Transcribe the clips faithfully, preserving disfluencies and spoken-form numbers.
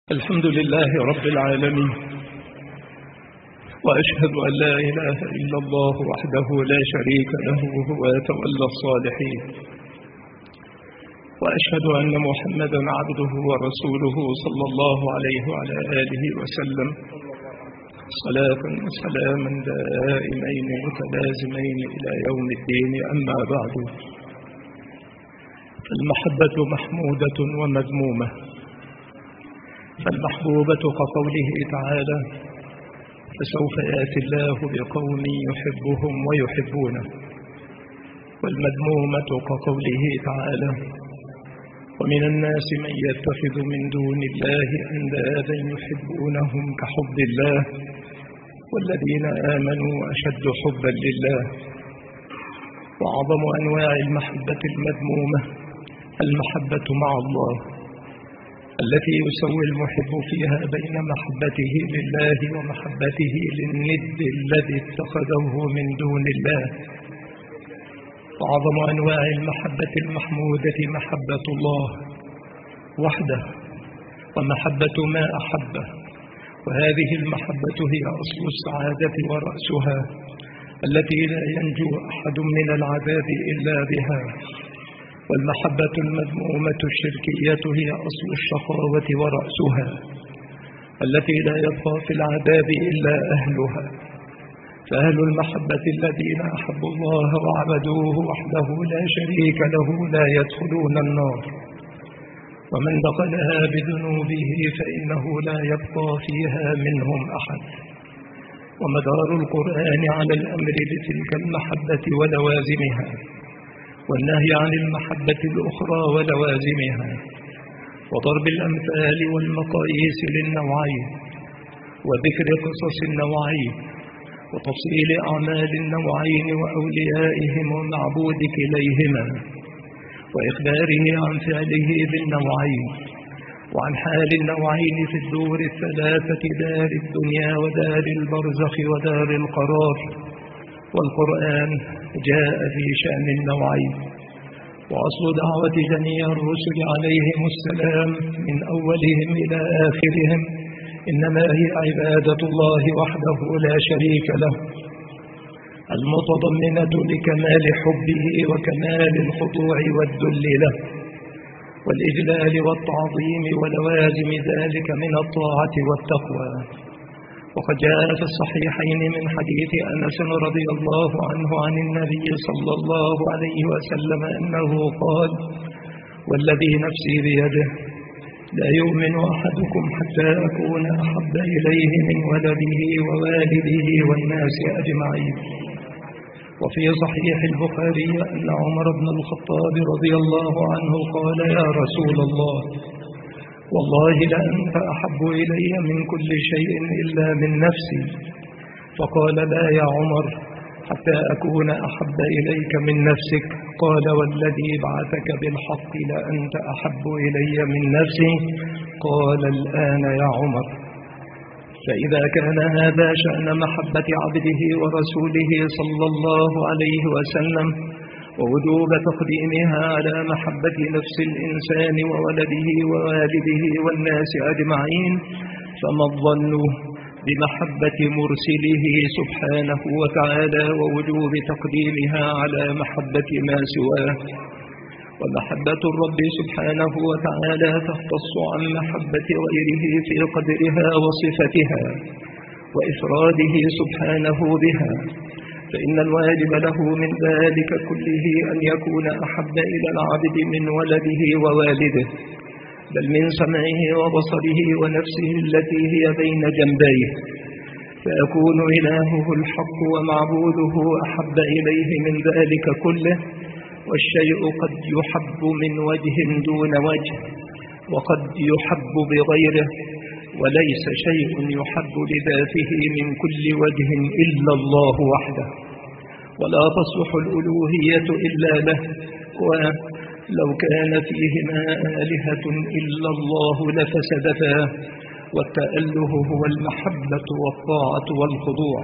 الحمد لله رب العالمين، وأشهد أن لا إله إلا الله وحده لا شريك له وهو يتولى الصالحين، وأشهد أن محمدا عبده ورسوله صلى الله عليه وعلى آله وسلم صلاة وسلاما دائمين متلازمين إلى يوم الدين. أما بعد، فالمحبة محمودة ومذمومة. فالمحبوبة كقوله تعالى: فسوف يأتي الله بقوم يحبهم ويحبونه. والمذمومة كقوله تعالى: ومن الناس من يتخذ من دون الله أندادا يحبونهم كحب الله والذين آمنوا أشد حبا لله. وأعظم أنواع المحبة المذمومة المحبة مع الله، التي يسوي المحب فيها بين محبته لله ومحبته للند الذي اتخذه من دون الله. وأعظم أنواع المحبة المحمودة محبة الله وحده ومحبة ما أحبه، وهذه المحبة هي أصل السعادة ورأسها، التي لا ينجو أحد من العذاب إلا بها. والمحبة المذمومة الشركية هي أصل الشقاوة ورأسها، التي لا يبقى في العذاب إلا أهلها. فأهل المحبة الذين أحبوا الله وعبدوه وحده لا شريك له لا يدخلون النار، ومن دخلها بذنوبه فإنه لا يبقى فيها منهم أحد. ومدار القرآن على الأمر لتلك المحبة ولوازمها، والنهي عن المحبة الأخرى ولوازمها، وضرب الأمثال والمقاييس للنوعين، وذكر قصص النوعين، وتفصيل أعمال النوعين وأوليائهم ومعبود كليهما، وإخباره عن فعله بالنوعين، وعن حال النوعين في الدور الثلاثة: دار الدنيا ودار البرزخ ودار القرار. والقرآن جاء في شأن النوعين. وأصل دعوة جميع الرسل عليهم السلام من أولهم إلى آخرهم إنما هي عبادة الله وحده لا شريك له، المتضمنة لكمال حبه وكمال الخضوع والذل له والإجلال والتعظيم ولوازم ذلك من الطاعة والتقوى. وقد جاء في الصحيحين من حديث أنس رضي الله عنه عن النبي صلى الله عليه وسلم أنه قال: والذي نفسي بيده لا يؤمن أحدكم حتى أكون أحب إليه من ولده ووالده والناس أجمعين. وفي صحيح البخاري أن عمر بن الخطاب رضي الله عنه قال: يا رسول الله، والله لأنت أحب إلي من كل شيء إلا من نفسي. فقال: لا يا عمر، حتى أكون أحب إليك من نفسك. قال: والذي بعثك بالحق لأنت أحب إلي من نفسي. قال: الآن يا عمر. فإذا كان هذا شأن محبة عبده ورسوله صلى الله عليه وسلم، ووجوب تقديمها على محبة نفس الإنسان وولده ووالده والناس أجمعين، فما الظن بمحبة مرسله سبحانه وتعالى ووجوب تقديمها على محبة ما سواه؟ ومحبة الرب سبحانه وتعالى تختص عن محبة غيره في قدرها وصفتها وإفراده سبحانه بها، فإن الواجب له من ذلك كله أن يكون أحب إلى العبد من ولده ووالده، بل من سمعه وبصره ونفسه التي هي بين جنبيه، فيكون إلهه الحق ومعبوده أحب إليه من ذلك كله. والشيء قد يحب من وجه دون وجه، وقد يحب بغيره، وليس شيء يحب لذاته من كل وجه إلا الله وحده، ولا تصلح الألوهية إلا له. ولو كان فيهما آلهة إلا الله لفسدتا، والتأله هو المحبة والطاعة والخضوع.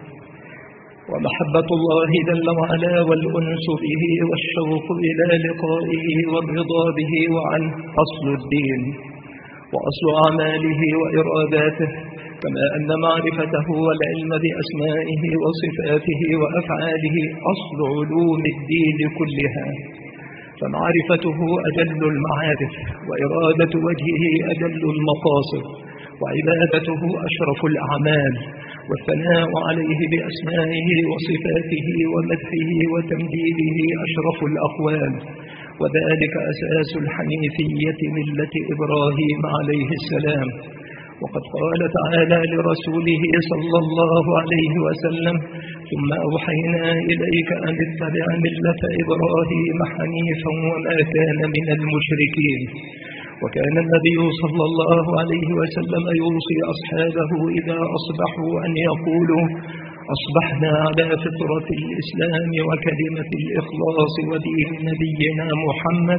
ومحبة الله جل وعلا والأنس به والشوق إلى لقائه والرضا به وعنه أصل الدين، وأصل أعماله وإراداته، كما أن معرفته والعلم بأسمائه وصفاته وأفعاله أصل علوم الدين كلها. فمعرفته أجل المعارف، وإرادة وجهه أجل المقاصد، وعبادته أشرف الأعمال، والثناء عليه بأسمائه وصفاته ومدحه وتمجيده أشرف الأقوال، وذلك أساس الحنيفية ملة إبراهيم عليه السلام. وقد قال تعالى لرسوله صلى الله عليه وسلم: ثم أوحينا إليك أن اتبع ملة إبراهيم حنيفا وما كان من المشركين. وكان النبي صلى الله عليه وسلم يوصي أصحابه إذا أصبحوا أن يقولوا: أصبحنا على فطرة الإسلام وكلمة الإخلاص ودين نبينا محمد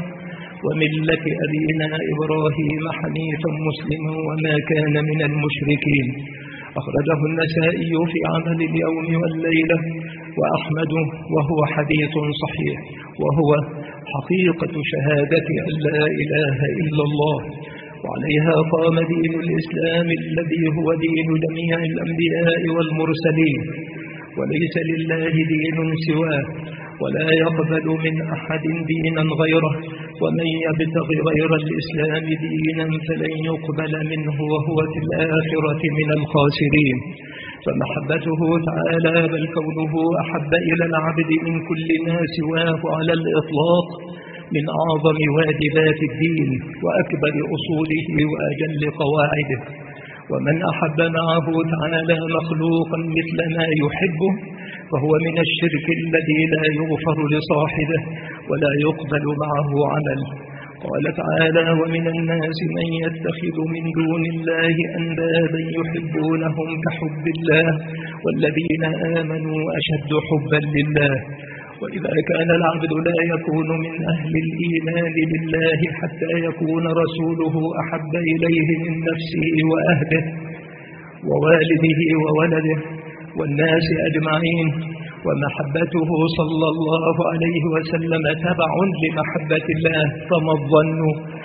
وملة أبينا إبراهيم حنيفا مسلما وما كان من المشركين. أخرجه النسائي في عمل اليوم والليلة وأحمد، وهو حديث صحيح، وهو حقيقة شهادة أن لا إله إلا الله، وعليها قام دين الإسلام الذي هو دين جميع الأنبياء والمرسلين، وليس لله دين سواه، ولا يقبل من أحد دينا غيره، ومن يبتغ غير الإسلام دينا فلن يقبل منه وهو في الآخرة من الخاسرين. فمحبته تعالى بل كونه أحب إلى العبد من كل ما سواه على الإطلاق من أعظم واجبات الدين وأكبر أصوله وأجل قواعده. ومن أحب معه تعالى مخلوقا مثل ما يحبه فهو من الشرك الذي لا يغفر لصاحبه ولا يقبل معه عمل. قال تعالى: ومن الناس من يتخذ من دون الله أندادا يحبونهم كحب الله والذين آمنوا أشد حبا لله. وإذا كان العبد لا يكون من أهل الإيمان بالله حتى يكون رسوله أحب إليه من نفسه وأهله ووالده وولده والناس أجمعين، ومحبته صلى الله عليه وسلم تبع لمحبة الله، فما الظن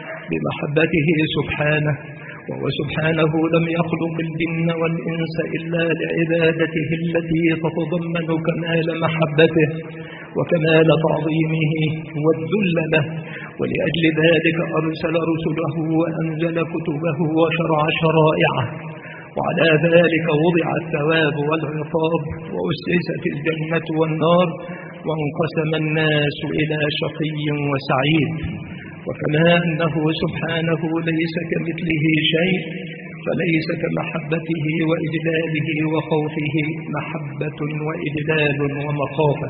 بمحبته سبحانه؟ وهو سبحانه لم يخلق الجن والإنس إلا لعبادته التي تتضمن كمال محبته وكمال تعظيمه والذل له، ولأجل ذلك أرسل رسله وأنزل كتبه وشرع شرائعه، وعلى ذلك وضع الثواب والعقاب، وأسست الجنة والنار، وانقسم الناس إلى شقي وسعيد. وكما أنه سبحانه ليس كمثله شيء، فليس كمحبته وإجلاله وخوفه محبة وإجلال ومخافة.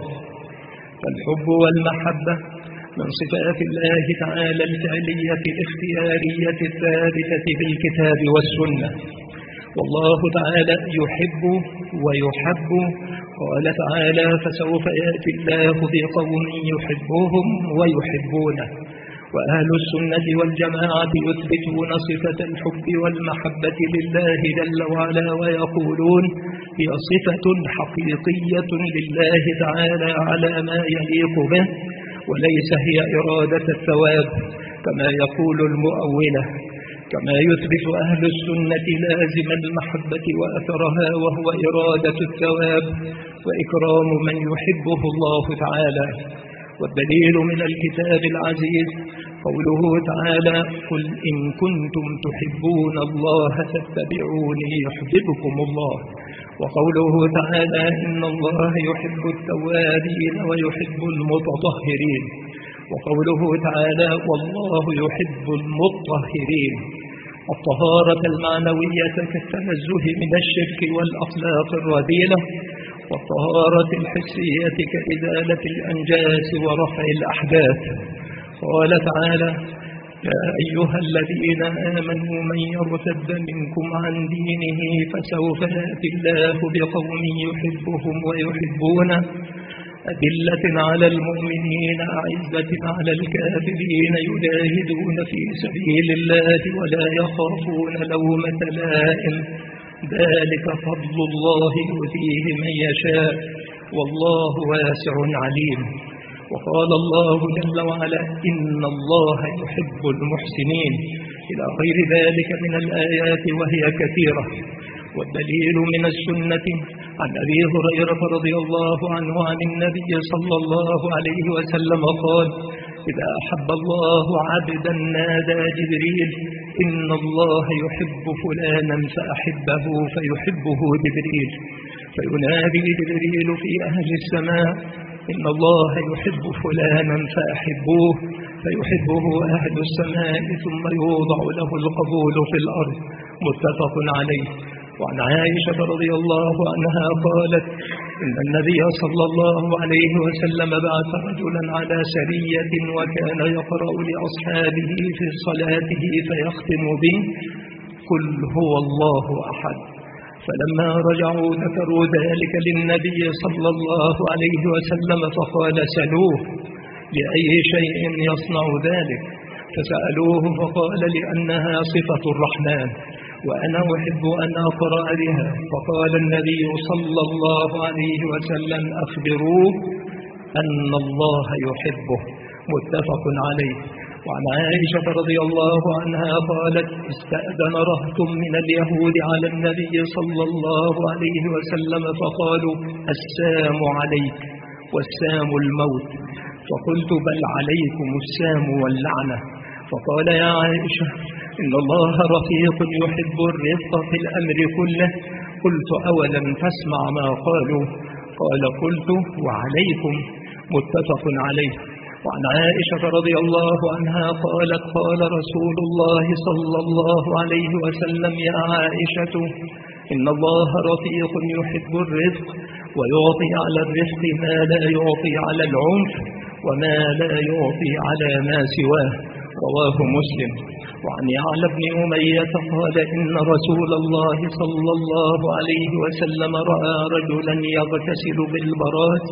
فالحب والمحبة من صفات الله تعالى الفعلية الاختيارية الثابتة بالكتاب والسنة. والله تعالى يحب ويحب. قال تعالى: فسوف يأتي الله بقوم يحبهم ويحبونه. وأهل السنة والجماعة يثبتون صفة الحب والمحبة لله جل وعلا ويقولون: هي صفة حقيقية لله تعالى على ما يليق به، وليس هي إرادة الثواب كما يقول المؤولة. كما يثبت أهل السنة لازم المحبة وأثرها وهو إرادة الثواب وإكرام من يحبه الله تعالى. والدليل من الكتاب العزيز قوله تعالى: قل إن كنتم تحبون الله فاتبعوني يحببكم الله. وقوله تعالى: إن الله يحب التوابين ويحب المتطهرين. وقوله تعالى: والله يحب المطهرين. الطهارة المعنوية كالتنزه من الشرك والأخلاق الرذيلة، والطهارة الحسية كإزالة الأنجاس ورفع الأحداث. قال تعالى: يا أيها الذين آمنوا من يرتد منكم عن دينه فسوف يأتي الله بقوم يحبهم ويحبونه أذلة على المؤمنين أعزة على الكافرين يجاهدون في سبيل الله ولا يخافون لومة لائم ذلك فضل الله يؤتيه من يشاء والله واسع عليم. وقال الله جل وعلا: إن الله يحب المحسنين. إلى غير ذلك من الآيات وهي كثيرة. والدليل من السنة عن أبي هريرة رضي الله عنه عن النبي صلى الله عليه وسلم قال: إذا أحب الله عبدا نادى جبريل: إن الله يحب فلانا فأحبه، فيحبه جبريل، فينادي جبريل في أهل السماء: إن الله يحب فلانا فأحبوه، فيحبه أهل السماء، ثم يوضع له القبول في الأرض. متفق عليه. وعن عائشة رضي الله عنها قالت: إن النبي صلى الله عليه وسلم بعث رجلا على سرية، وكان يقرأ لأصحابه في صلاته فيختم به: قل هو الله أحد. فلما رجعوا ذكروا ذلك للنبي صلى الله عليه وسلم، فقال: سلوه لأي شيء يصنع ذلك؟ فسألوه فقال: لأنها صفة الرحمن، وأنا أحب أن أقرأ بها. فقال النبي صلى الله عليه وسلم: أخبروه أن الله يحبه. متفق عليه. وعن عائشة رضي الله عنها قالت: استأذن رهط من اليهود على النبي صلى الله عليه وسلم، فقالوا: السام عليك، والسام الموت. فقلت: بل عليكم السام واللعنة. فقال: يا عائشة، إن الله رفيق يحب الرفق في الأمر كله. قلت: أولم تسمع ما قالوا؟ قال: قلت: وعليكم. متفق عليه. وعن عائشة رضي الله عنها قالت: قال رسول الله صلى الله عليه وسلم: يا عائشة، إن الله رفيق يحب الرفق، ويعطي على الرفق ما لا يعطي على العنف، وما لا يعطي على ما سواه. رواه مسلم. وعن يعلى بن أمية قال: إن رسول الله صلى الله عليه وسلم رأى رجلا يغتسل بالبراد،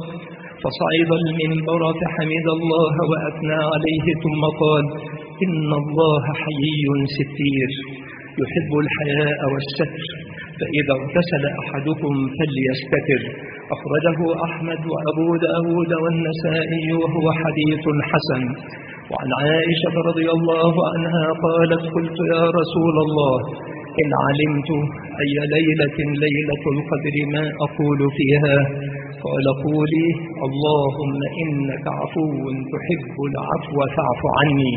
فصعد المنبر فحمد الله وأثنى عليه، ثم قال: إن الله حيي ستير يحب الحياء والستر، فإذا اغتسل أحدكم فليستتر. أخرجه أحمد وأبو داود والنسائي، وهو حديث حسن. وعن عائشة رضي الله عنها قالت: قلت: يا رسول الله، إن علمت أي ليلة ليلة القدر ما أقول فيها؟ قال: قولي: اللهم إنك عفو تحب العفو فاعف عني.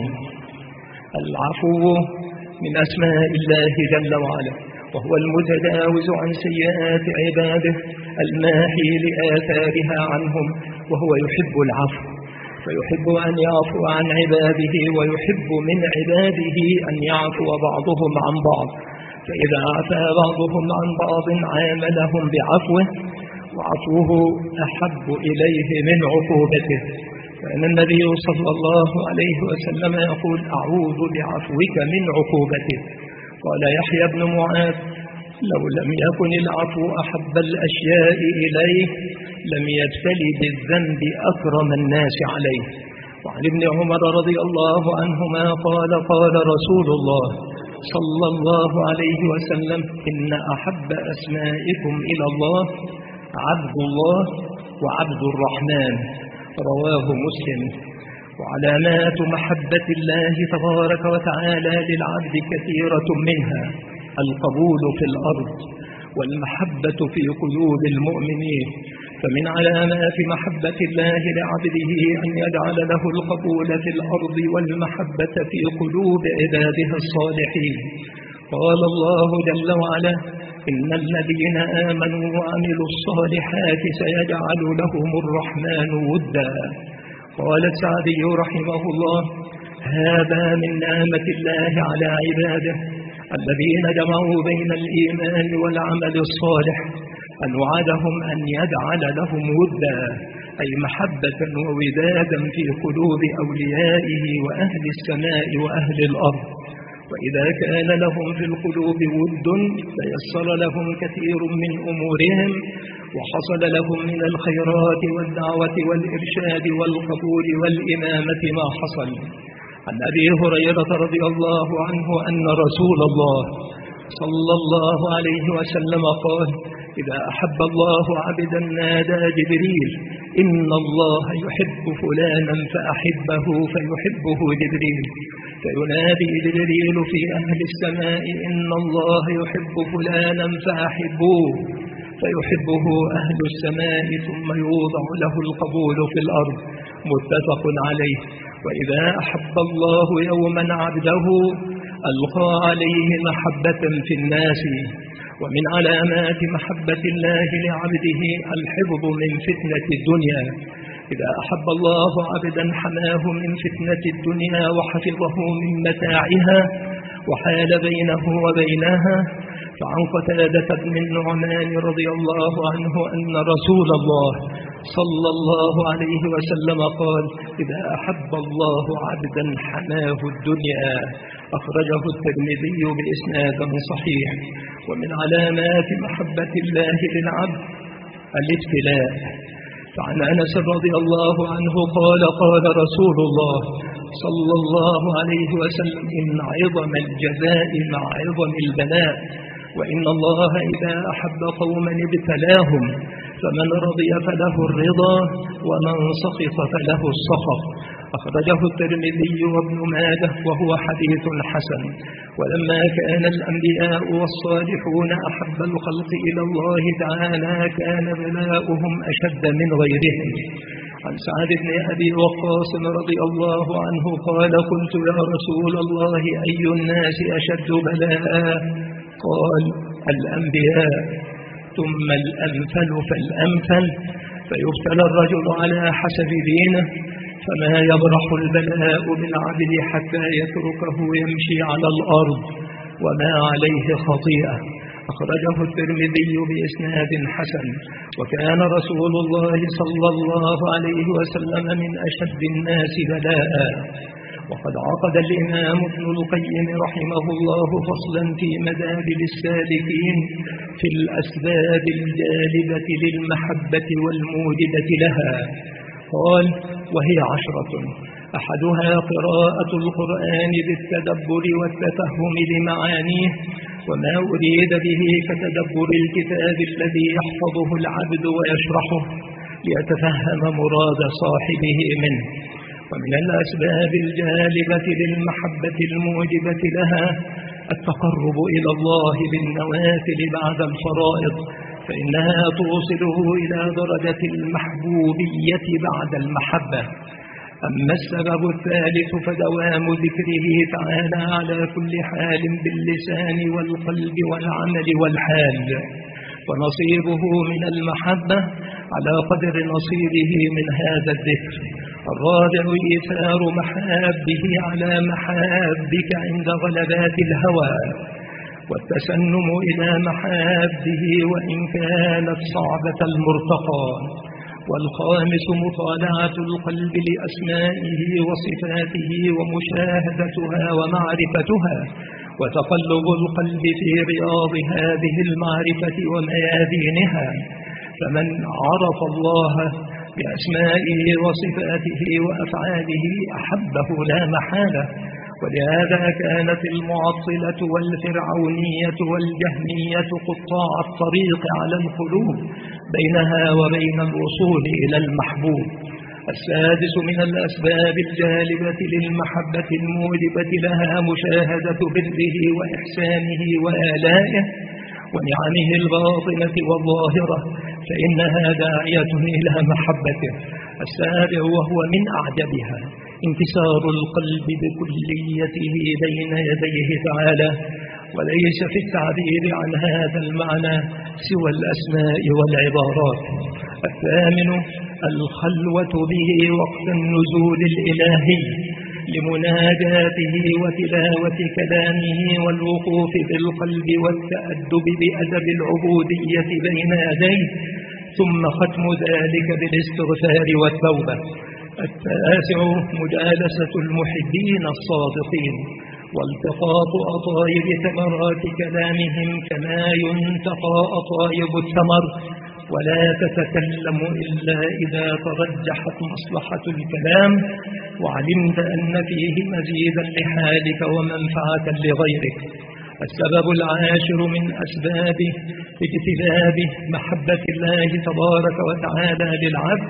العفو من أسماء الله جل وعلا، وهو المتجاوز عن سيئات عباده، الماحي لآثارها عنهم، وهو يحب العفو، فيحب أن يعفو عن عباده، ويحب من عباده أن يعفو بعضهم عن بعض. فإذا عفى بعضهم عن بعض عاملهم بعفوه، وعفوه أحب إليه من عقوبته. فإن النبي صلى الله عليه وسلم يقول: أعوذ بعفوك من عقوبته. قال يحيى بن معاذ: لو لم يكن العفو أحب الأشياء إليه لم يبتلي بالذنب أكرم الناس عليه. وعن ابن عمر رضي الله عنهما قال: قال رسول الله صلى الله عليه وسلم: إن أحب أسمائكم إلى الله عبد الله وعبد الرحمن. رواه مسلم. وعلامات محبة الله تبارك وتعالى للعبد كثيرة، منها القبول في الأرض والمحبة في قلوب المؤمنين. فمن علامات محبة الله لعبده أن يجعل له القبول في الأرض والمحبة في قلوب عباده الصالحين. قال الله جل وعلا: إن الذين آمنوا وعملوا الصالحات سيجعل لهم الرحمن ودا. قال السعدي رحمه الله: هذا من نعمة الله على عباده الذين جمعوا بين الإيمان والعمل الصالح، أن وعدهم أن يجعل لهم ودا، أي محبة وودادا في قلوب أوليائه وأهل السماء وأهل الأرض. وإذا كان لهم في القلوب ود تيسر لهم كثير من أمورهم، وحصل لهم من الخيرات والدعوة والإرشاد والقبول والإمامة ما حصل. عن أبي هريرة رضي الله عنه أن رسول الله صلى الله عليه وسلم قال: إذا أحب الله عبدا نادى جبريل إن الله يحب فلانا فأحبه فيحبه جبريل، فينادي جبريل في أهل السماء إن الله يحب فلانا فأحبوه فيحبه أهل السماء، ثم يوضع له القبول في الأرض، متفق عليه. وإذا أحب الله يوما عبده ألقى عليه محبة في الناس. ومن علامات محبة الله لعبده الحفظ من فتنة الدنيا. إذا أحب الله عبدا حماه من فتنة الدنيا وحفظه من متاعها وحال بينه وبينها. فعن قتادة بن النعمان رضي الله عنه أن رسول الله صلى الله عليه وسلم قال إذا أحب الله عبدا حماه الدنيا، أخرجه الترمذي بإسناد صحيح. ومن علامات محبة الله للعبد الابتلاء. فعن أنس رضي الله عنه قال قال رسول الله صلى الله عليه وسلم إن عظم الجزاء مع عظم البلاء، وإن الله إذا أحب قوما ابتلاهم، فمن رضي فله الرضا ومن سخط فله السخط. أخرجه الترمذي وابن ماجه وهو حديث حسن. ولما كان الأنبياء والصالحون أحب الخلق إلى الله تعالى كان بلاؤهم أشد من غيرهم. عن سعد بن أبي وقاص رضي الله عنه قال قلت يا رسول الله أي الناس أشد بلاء؟ قال الأنبياء ثم الأمثل فالأمثل، فيبتلى الرجل على حسب دينه، فما يبرح البلاء بالعبد حتى يتركه يمشي على الأرض وما عليه خطيئة. أخرجه الترمذي بإسناد حسن. وكان رسول الله صلى الله عليه وسلم من أشد الناس بلاء. وقد عقد الإمام ابن القيم رحمه الله فصلا في مدابر السالكين في الأسباب الجالبة للمحبة والموجبة لها. قال وهي عشرة: أحدها قراءة القرآن بالتدبر والتفهم لمعانيه وما أريد به كتدبر الكتاب الذي يحفظه العبد ويشرحه ليتفهم مراد صاحبه منه. ومن الأسباب الجالبة للمحبة الموجبة لها التقرب إلى الله بالنوافل بعد الفرائض، فإنها توصله إلى درجة المحبوبية بعد المحبة. أما السبب الثالث فدوام ذكره تعالى على كل حال باللسان والقلب والعمل والحال، ونصيبه من المحبة على قدر نصيبه من هذا الذكر. الرابع إيثار محابه على محابك عند غلبات الهوى، والتسنم إلى محابه وإن كانت صعبة المرتقى. والخامس مطالعة القلب لأسمائه وصفاته ومشاهدتها ومعرفتها، وتقلب القلب في رياض هذه المعرفة وميادينها. فمن عرف الله بأسمائه وصفاته وأفعاله أحبه لا محالة. ولهذا كانت المعطلة والفرعونية والجهمية قطاع الطريق على القلوب بينها وبين الوصول إلى المحبوب. السادس من الأسباب الجالبة للمحبة الموجبة لها مشاهدة بره وإحسانه وآلائه ونعمه الباطنة والظاهرة، فإنها داعية إلى محبته. السابع وهو من أعجبها انكسار القلب بكليته بين يديه تعالى، وليس في التعبير عن هذا المعنى سوى الأسماء والعبارات. الثامن الخلوة به وقت النزول الإلهي لمناجاته وتلاوة كلامه والوقوف بالقلب والتأدب بأدب العبودية بين يديه، ثم ختم ذلك بالاستغفار والتوبة. التاسع مجالسة المحبين الصادقين والتقاط أطايب ثمرات كلامهم كما ينتقى أطايب الثمر، ولا تتكلم إلا إذا ترجحت مصلحة الكلام وعلمت أن فيه مزيدا لحالك ومنفعة لغيرك. السبب العاشر من أسباب اجتذاب محبة الله تبارك وتعالى للعبد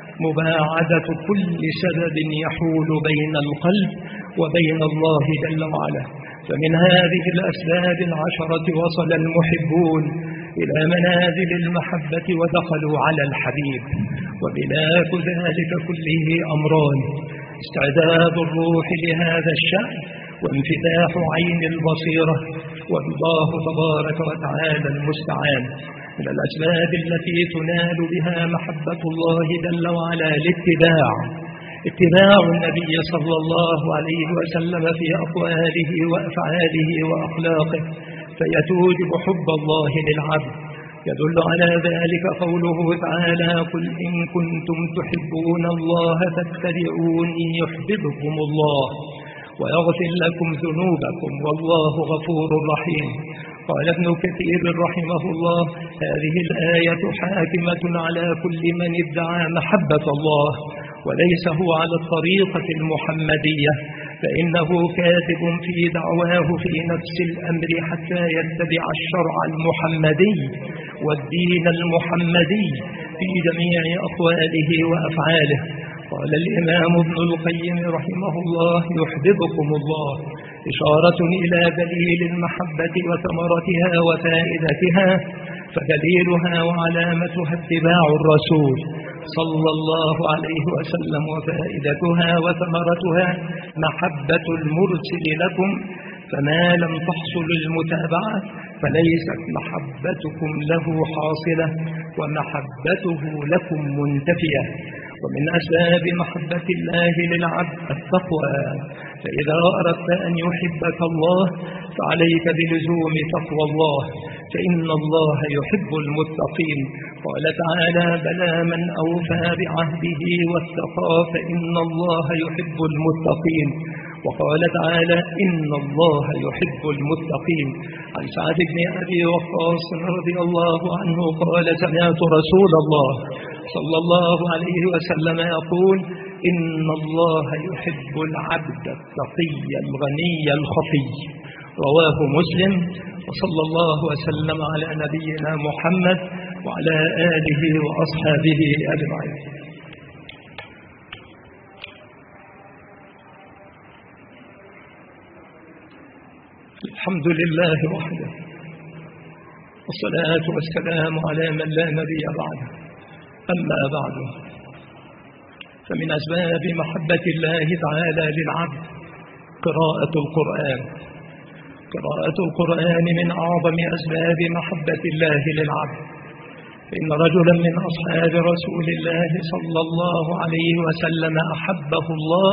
مباعدة كل سبب يحول بين القلب وبين الله جل وعلا. فمن هذه الأسباب العشرة وصل المحبون إلى منازل المحبة ودخلوا على الحبيب، وبلاك ذلك كله أمران: استعداد الروح لهذا الشأن، وانفتاح عين البصيرة، والله تبارك وتعالى المستعان. من الأسباب التي تنال بها محبة الله جل وعلا الاتباع، اتباع النبي صلى الله عليه وسلم في أقواله وأفعاله وأخلاقه، فيتوجب حب الله للعبد. يدل على ذلك قوله تعالى: قل إن كنتم تحبون الله فاتبعوني يحببكم الله ويغفر لكم ذنوبكم والله غفور رحيم. قال ابن كثير رحمه الله: هذه الآية حاكمة على كل من ادعى محبة الله وليس هو على الطريقة المحمدية، فإنه كاذب في دعواه في نفس الأمر حتى يتبع الشرع المحمدي والدين المحمدي في جميع أقواله وأفعاله. قال الإمام ابن القيم رحمه الله: يحببكم الله إشارة إلى دليل المحبة وثمرتها وفائدتها، فدليلها وعلامتها اتباع الرسول صلى الله عليه وسلم، وفائدتها وثمرتها محبة المرسل لكم، فما لم تحصل المتابعة فليست محبتكم له حاصلة ومحبته لكم منتفية. ومن أسباب محبة الله للعبد التقوى، فإذا أردت أن يحبك الله فعليك بلزوم تقوى الله، فإن الله يحب المتقين. قال تعالى: بلى من أوفى بعهده واتقى فإن الله يحب المتقين. وقال تعالى: إن الله يحب المتقين. عن سعد بن أبي وقاص رضي الله عنه قال: سمعت رسول الله صلى الله عليه وسلم يقول: إن الله يحب العبد التقي الغني الخفي. رواه مسلم. وصلى الله وسلم على نبينا محمد وعلى آله وأصحابه أجمعين. الحمد لله وحده، والصلاة والسلام على من لا نبي بعده. أما بعد، فمن أسباب محبة الله تعالى للعبد قراءة القرآن. قراءة القرآن من أعظم أسباب محبة الله للعبد، فإن رجلا من أصحاب رسول الله صلى الله عليه وسلم أحبه الله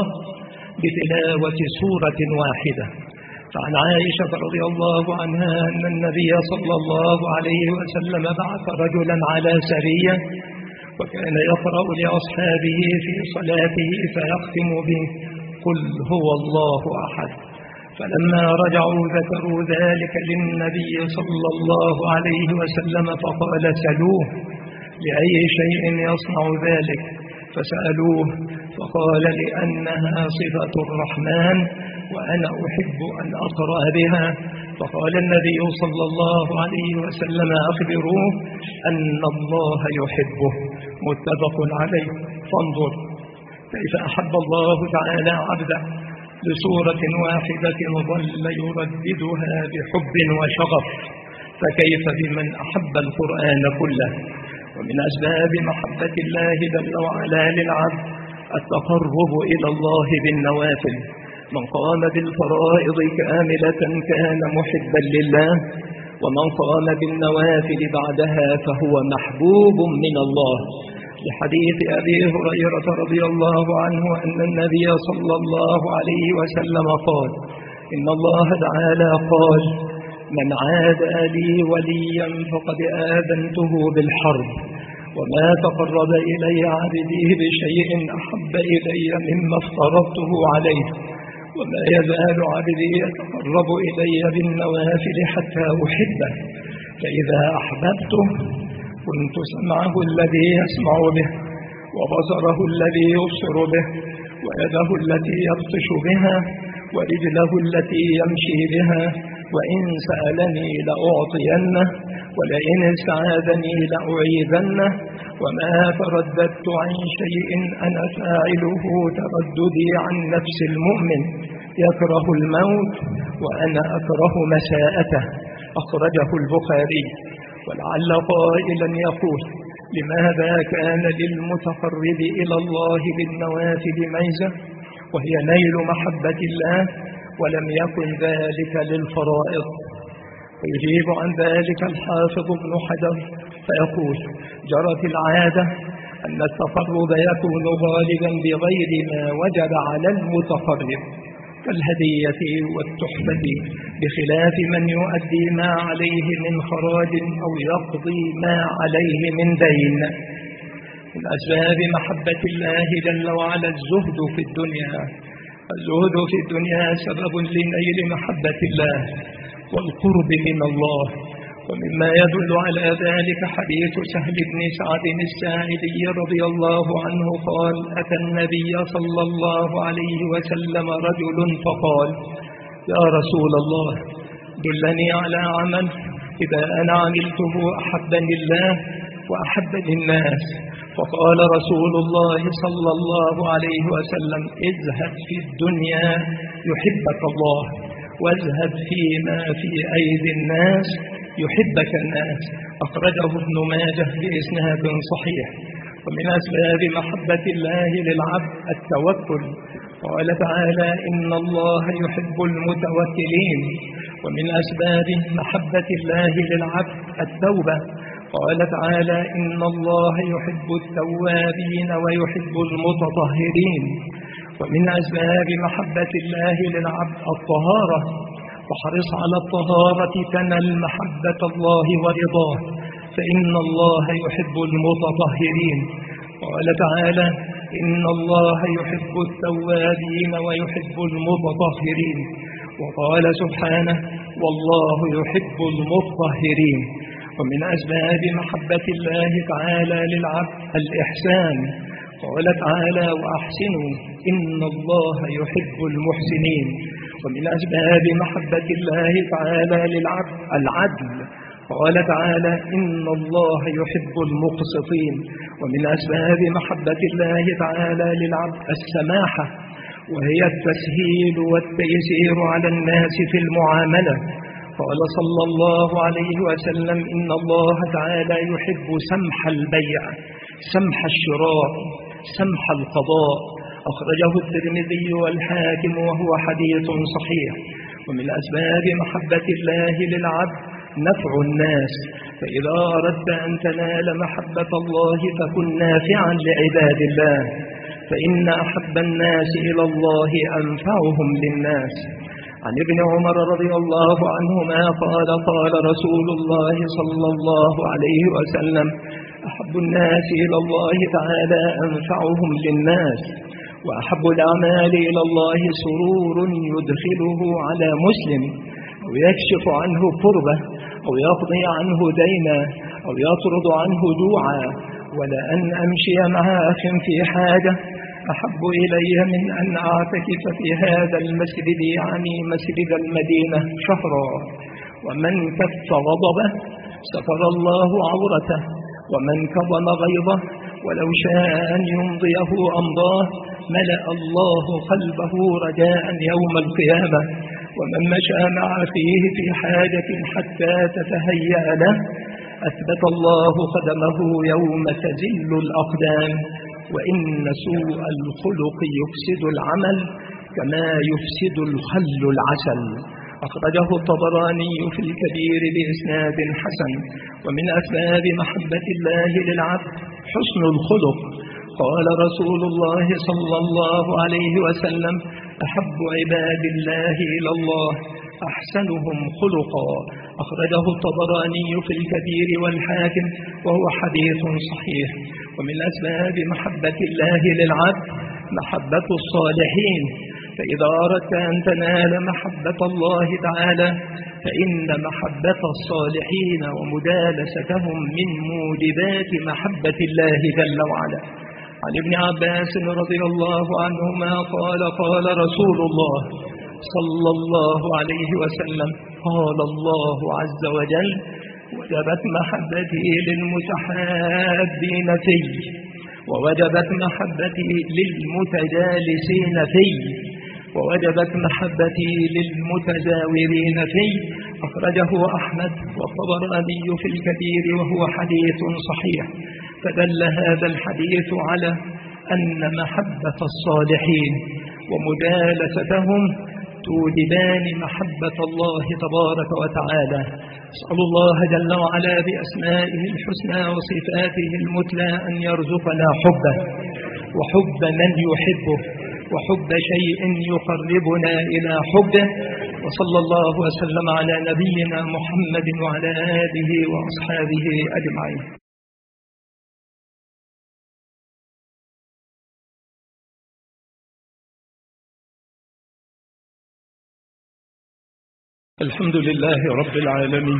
بتلاوة سورة واحدة. فعن عائشة رضي الله عنها أن النبي صلى الله عليه وسلم بعث رجلا على سرية، وكان يقرأ لأصحابه في صلاته فيختم به: قل هو الله أحد. فلما رجعوا ذكروا ذلك للنبي صلى الله عليه وسلم، فقال: سلوه لأي شيء يصنع ذلك؟ فسألوه فقال: لأنها صفة الرحمن وأنا أحب أن أقرأ بها. فقال النبي صلى الله عليه وسلم: أخبروه أن الله يحبه. متفق عليه. فانظر كيف أحب الله تعالى عبده لسورة واحدة ظل يرددها بحب وشغف، فكيف بمن أحب القرآن كله؟ ومن أسباب محبة الله جل وعلا للعبد التقرب إلى الله بالنوافل. من قام بالفرائض كاملة كان محبا لله، ومن قام بالنوافل بعدها فهو محبوب من الله. لحديث أبي هريرة رضي الله عنه أن النبي صلى الله عليه وسلم قال: إن الله تعالى قال: من عادى لي وليا فقد آذنته بالحرب، وما تقرب إلي عبدي بشيء أحب إلي مما افترضته عليه، وما يزال عبدي يتقرب إلي بالنوافل حتى أحبه، فإذا أحببته كنت سمعه الذي يسمع به، وبصره الذي يبصر به، ويده التي يبطش بها، ورجله التي يمشي بها، وإن سألني لأعطينه ولئن استعاذني لأعيذنه وما ترددت عن شيء أنا فاعله ترددي عن نفس المؤمن يكره الموت وأنا أكره مساءته. أخرجه البخاري. ولعل قائلا يقول: لماذا كان للمتقرب إلى الله بالنوافل ميزة وهي نيل محبة الله ولم يكن ذلك للفرائض؟ ويجيب عن ذلك الحافظ ابن حجر فيقول: جرت العادة أن التقرب يكون غالبا بغير ما وجب على المتقرب كالهدية والتحفة، بخلاف من يؤدي ما عليه من خراج أو يقضي ما عليه من دين. من أسباب محبة الله جل وعلا الزهد في الدنيا. الزهد في الدنيا سبب لنيل محبة الله والقرب من الله. ومما يدل على ذلك حديث سهل بن سعد الساعدي رضي الله عنه قال: أتى النبي صلى الله عليه وسلم رجل فقال: يا رسول الله دلني على عمل إذا أنا عملته أحبني الله وأحبني الناس. فقال رسول الله صلى الله عليه وسلم: اذهب في الدنيا يحبك الله، واذهب فيما في أيدي الناس يحبك الناس. أخرجه ابن ماجه بإسناد صحيح. ومن أسباب محبة الله للعبد التوكل. قال تعالى: إن الله يحب المتوكلين. ومن أسباب محبة الله للعبد التوبة. قال تعالى: إن الله يحب التوابين ويحب المتطهرين. ومن أسباب محبة الله للعبد الطهارة. وحرص على الطهارة تنل محبة الله ورضاه، فإن الله يحب المتطهرين. قال تعالى: إن الله يحب التوابين ويحب المتطهرين. وقال سبحانه: والله يحب المطهرين. ومن أسباب محبة الله تعالى للعبد الإحسان. قال تعالى: وأحسنوا إن الله يحب المحسنين. ومن أسباب محبة الله تعالى للعبد العدل. قال تعالى: إن الله يحب المقسطين. ومن أسباب محبة الله تعالى للعبد السماحة، وهي التسهيل والتيسير على الناس في المعاملة. قال صلى الله عليه وسلم: إن الله تعالى يحب سمح البيع، سمح الشراء، سمح القضاء. أخرجه الترمذي والحاكم وهو حديث صحيح. ومن أسباب محبة الله للعبد نفع الناس. فإذا أردت أن تنال محبة الله فكن نافعا لعباد الله، فإن أحب الناس إلى الله أنفعهم للناس. عن ابن عمر رضي الله عنهما قال: قال رسول الله صلى الله عليه وسلم: أحب الناس إلى الله تعالى أنفعهم للناس، وأحب الأعمال إلى الله سرور يدخله على مسلم، أو يكشف عنه كربة، أو يقضي عنه دينا، أو يطرد عنه جوعا. ولأن أمشي مع أخ في حاجة أحب إلي من أن أعتكف في هذا المسجد، يعني مسجد المدينة، شهرا. ومن كف غضبه ستر الله عورته، ومن كظم غيظه ولو شاء أن يمضيه أمضاه ملأ الله قلبه رجاء يوم القيامة. ومن مشى مع فيه في حاجة حتى تتهيأ له أثبت الله قدمه يوم تزل الأقدام. وإن سوء الخلق يفسد العمل كما يفسد الخل العسل. أخرجه الطبراني في الكبير بإسناد حسن. ومن أسباب محبة الله للعبد حسن الخلق. قال رسول الله صلى الله عليه وسلم: أحب عباد الله إلى الله أحسنهم خلقا. أخرجه الطبراني في الكبير والحاكم وهو حديث صحيح. ومن أسباب محبة الله للعبد محبة الصالحين. فإذا أردت أن تنال محبة الله تعالى فإن محبة الصالحين ومجالستهم من موجبات محبة الله جل وعلا. عن ابن عباس رضي الله عنهما قال: قال رسول الله صلى الله عليه وسلم: قال الله عز وجل: وجبت محبتي للمتحابين في، ووجبت محبتي للمتجالسين في، ووجبت محبتي للمتزاورين في. أخرجه أحمد والطبراني في الكبير وهو حديث صحيح. فدل هذا الحديث على أن محبة الصالحين ومجالستهم توجبان محبة الله تبارك وتعالى. أسأل الله جل وعلا بأسمائه الحسنى وصفاته المتلى أن يرزقنا حبه وحب من يحبه وحب شيء يقربنا إلى حبه. وصلى الله وسلم على نبينا محمد وعلى آله وأصحابه أجمعين. الحمد لله رب العالمين،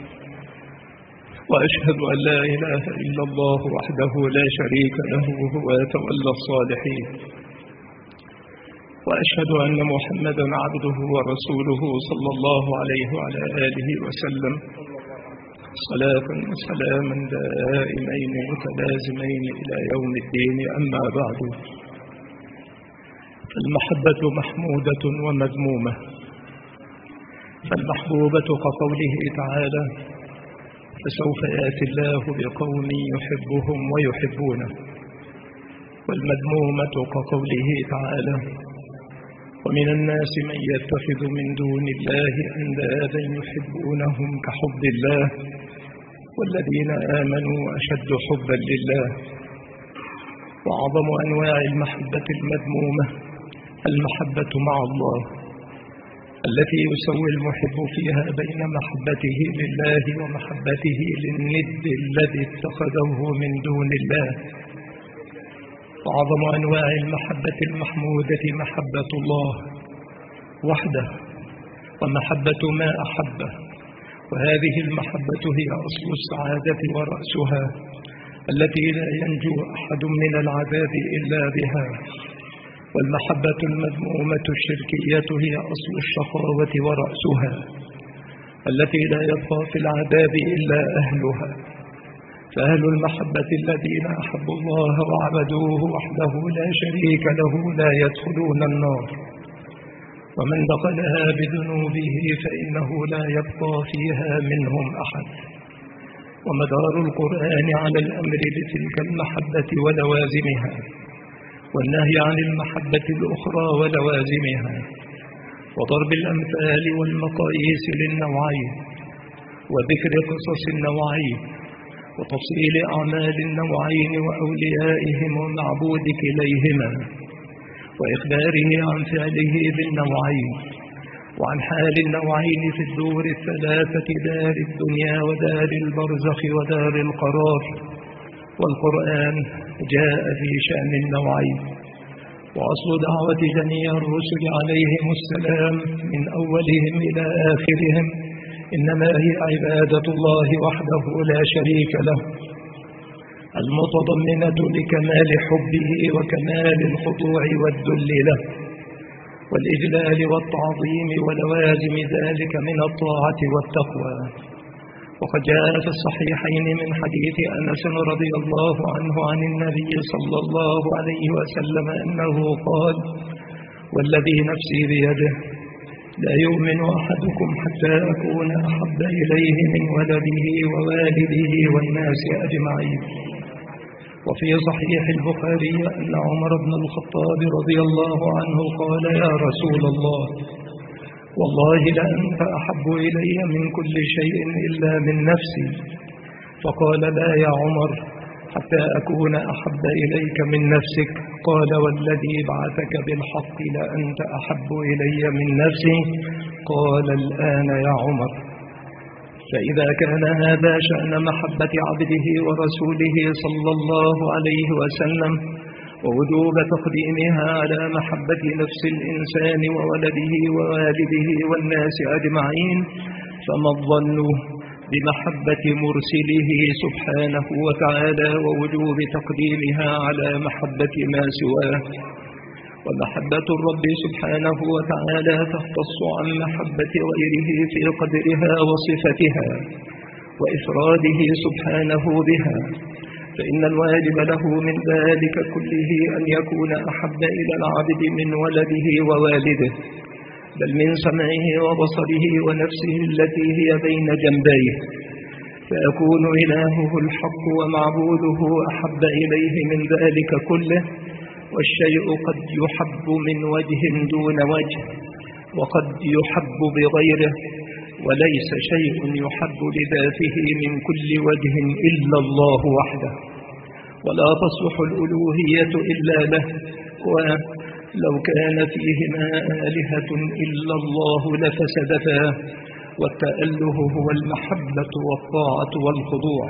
وأشهد أن لا إله إلا الله وحده لا شريك له وهو يتولى الصالحين، وأشهد أن محمدا عبده ورسوله صلى الله عليه وعلى آله وسلم صلاة وسلاما دائمين متلازمين إلى يوم الدين. أما بعد، فالمحبة محمودة ومذمومة. فالمحبوبة كقوله تعالى: فسوف يأتي الله بقوم يحبهم ويحبونه. والمذمومة كقوله تعالى: ومن الناس من يتخذ من دون الله أندادا يحبونهم كحب الله والذين آمنوا أشد حبا لله. وأعظم أنواع المحبة المذمومة المحبة مع الله، التي يسوي المحب فيها بين محبته لله ومحبته للند الذي اتخذه من دون الله. وأعظم أنواع المحبة المحمودة محبة الله وحده ومحبة ما أحبه، وهذه المحبة هي أصل السعادة ورأسها، التي لا ينجو أحد من العذاب إلا بها. والمحبة المذمومة الشركية هي أصل الشقاوة ورأسها، التي لا يبقى في العذاب إلا أهلها. فأهل المحبة الذين أحبوا الله وعبدوه وحده لا شريك له لا يدخلون النار، ومن دخلها بذنوبه فإنه لا يبقى فيها منهم أحد. ومدار القرآن على الأمر بتلك المحبة ولوازمها، والنهي عن المحبة الأخرى ولوازمها، وضرب الأمثال والمقاييس للنوعين، وذكر قصص النوعين، وتفصيل أعمال النوعين وأوليائهم ومعبود كليهما، وإخباره عن فعله بالنوعين، وعن حال النوعين في الدور الثلاثة: دار الدنيا ودار البرزخ ودار القرار. والقرآن جاء في شأن النوعين. وأصل دعوة جميع الرسل عليهم السلام من أولهم إلى آخرهم إنما هي عبادة الله وحده لا شريك له، المتضمنة لكمال حبه وكمال الخضوع والذل له والإجلال والتعظيم ولوازم ذلك من الطاعة والتقوى. وقد جاء في الصحيحين من حديث أنس رضي الله عنه عن النبي صلى الله عليه وسلم أنه قال: والذي نفسي بيده لا يؤمن أحدكم حتى أكون أحب إليه من ولده ووالده والناس أجمعين. وفي صحيح البخاري أن عمر بن الخطاب رضي الله عنه قال: يا رسول الله، والله لأنت أحب إلي من كل شيء إلا من نفسي. فقال: لا يا عمر، حتى أكون أحب إليك من نفسك. قال: والذي بعثك بالحق لأنت أحب إلي من نفسي. قال: الآن يا عمر. فإذا كان هذا شأن محبة عبده ورسوله صلى الله عليه وسلم ووجوب تقديمها على محبة نفس الإنسان وولده ووالده والناس أجمعين، فما الظن بمحبة مرسله سبحانه وتعالى ووجوب تقديمها على محبة ما سواه؟ ومحبة الرب سبحانه وتعالى تختص عن محبة غيره في قدرها وصفتها وإفراده سبحانه بها، فإن الواجب له من ذلك كله أن يكون أحب إلى العبد من ولده ووالده، بل من سمعه وبصره ونفسه التي هي بين جنبيه، فيكون إلهه الحق ومعبوده أحب إليه من ذلك كله. والشيء قد يحب من وجه دون وجه، وقد يحب بغيره، وليس شيء يحب لذاته من كل وجه إلا الله وحده، ولا تصلح الألوهية إلا له، ولو كان فيهما آلهة إلا الله لفسدتا، والتأله هو المحبة والطاعة والخضوع.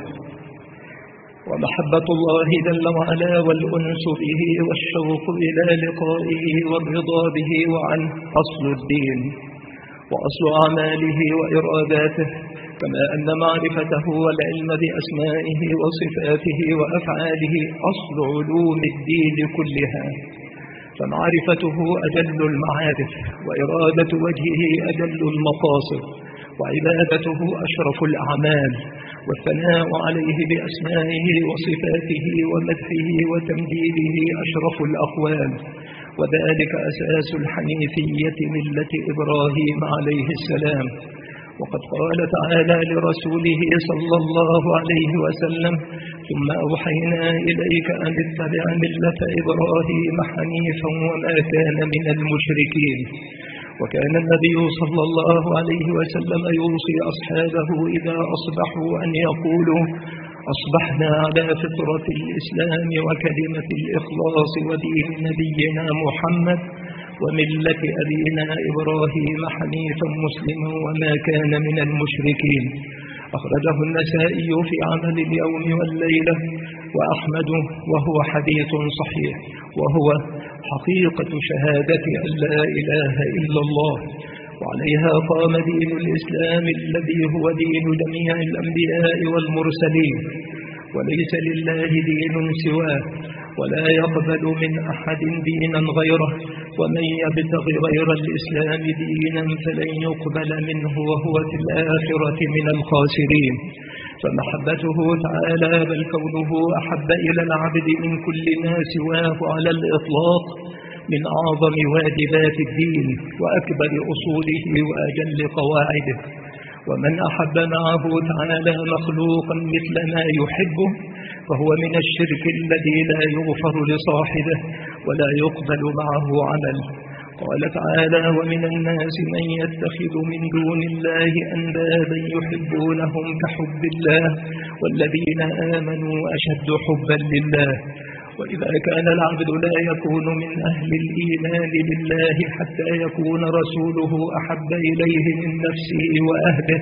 ومحبة الله جل وعلا والأنس به والشوق إلى لقائه والرضا به وعنه أصل الدين وأصل أعماله وإراداته، كما أن معرفته والعلم بأسمائه وصفاته وأفعاله أصل علوم الدين كلها. فمعرفته أجل المعارف، وإرادة وجهه أجل المقاصد، وعبادته أشرف الأعمال، والثناء عليه بأسمائه وصفاته ومدحه وتمجيده أشرف الأقوال، وذلك أساس الحنيفية ملة إبراهيم عليه السلام. وقد قال تعالى لرسوله صلى الله عليه وسلم: ثم أوحينا إليك أن اتبع ملة إبراهيم حنيفا وما كان من المشركين. وكان النبي صلى الله عليه وسلم يوصي أصحابه إذا أصبحوا أن يقولوا: أصبحنا على فطرة الإسلام وكلمة الإخلاص ودين نبينا محمد وملة أبينا إبراهيم حنيفا مسلما وما كان من المشركين. أخرجه النسائي في عمل اليوم والليلة وأحمد، وهو حديث صحيح، وهو حقيقة شهادة أن لا إله إلا الله، وعليها قام دين الإسلام الذي هو دين جميع الأنبياء والمرسلين، وليس لله دين سواه، ولا يقبل من أحد دينا غيره، ومن يبتغ غير الإسلام دينا فلن يقبل منه وهو في الآخرة من الخاسرين. فمحبته تعالى بل كونه أحب إلى العبد من كل ما سواه على الإطلاق من أعظم واجبات الدين وأكبر أصوله وأجل قواعده. ومن أحب معه تعالى مخلوقا مثل ما يحبه فهو من الشرك الذي لا يغفر لصاحبه ولا يقبل معه عمل. قال تعالى: ومن الناس من يتخذ من دون الله أندادا يحبونهم كحب الله والذين آمنوا أشد حبا لله. وإذا كان العبد لا يكون من أهل الإيمان بالله حتى يكون رسوله أحب إليه من نفسه وأهله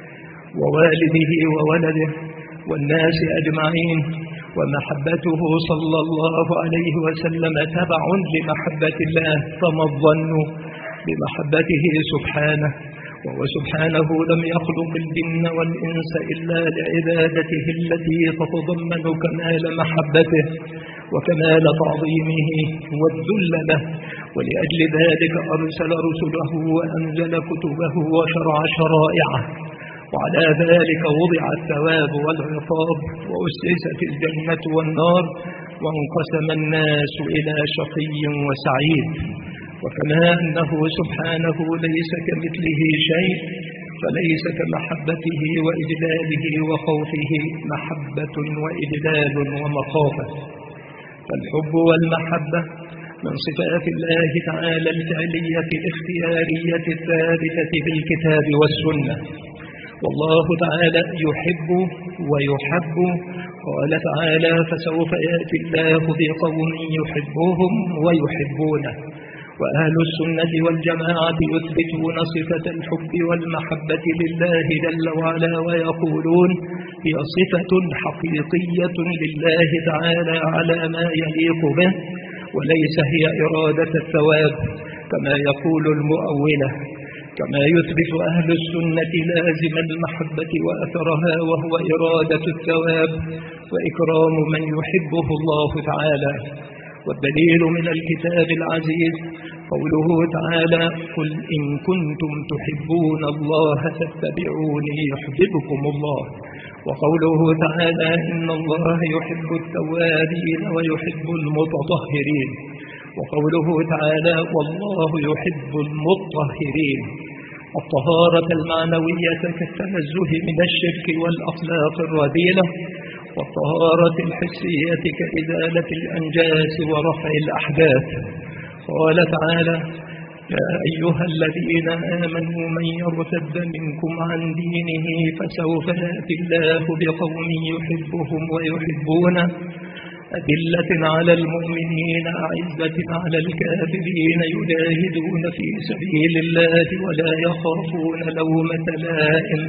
ووالده وولده والناس أجمعين، ومحبته صلى الله عليه وسلم تبع لمحبة الله، فما الظن بمحبته سبحانه؟ وهو سبحانه لم يخلق الجن والإنس إلا لعبادته التي تتضمن كمال محبته وكمال تعظيمه والذل له، ولأجل ذلك أرسل رسله وأنزل كتبه وشرع شرائعه، وعلى ذلك وضع الثواب والعقاب، وأسست الجنة والنار، وانقسم الناس إلى شقي وسعيد. وكما أنه سبحانه ليس كمثله شيء، فليس كمحبته وإجلاله وخوفه محبة وإجلال ومخافة. فالحب والمحبة من صفات الله تعالى الفعلية الاختيارية الثابتة بالكتاب والسنة، والله تعالى يحب ويحب. قال تعالى: فسوف يأتي الله بقوم يحبهم ويحبونه. وأهل السنة والجماعة يثبتون صفة الحب والمحبة لله جل وعلا ويقولون: هي صفة حقيقية لله تعالى على ما يليق به، وليس هي إرادة الثواب كما يقول المؤولة. كما يثبت أهل السنة لازم المحبة وأثرها وهو إرادة الثواب وإكرام من يحبه الله تعالى. والدليل من الكتاب العزيز قوله تعالى: قل إن كنتم تحبون الله فاتبعوني يحببكم الله. وقوله تعالى: إن الله يحب التوابين ويحب المتطهرين. وقوله تعالى: والله يحب المطهرين. الطهارة المعنوية كالتنزه من الشرك والأخلاق الرذيلة، والطهارة الحسية كإزالة الأنجاس ورفع الأحداث. قال تعالى: يا أيها الذين آمنوا من يرتد منكم عن دينه فسوف يأتي الله بقوم يحبهم ويحبونه أذلة على المؤمنين أعزة على الكافرين يجاهدون في سبيل الله ولا يخافون لومة لائم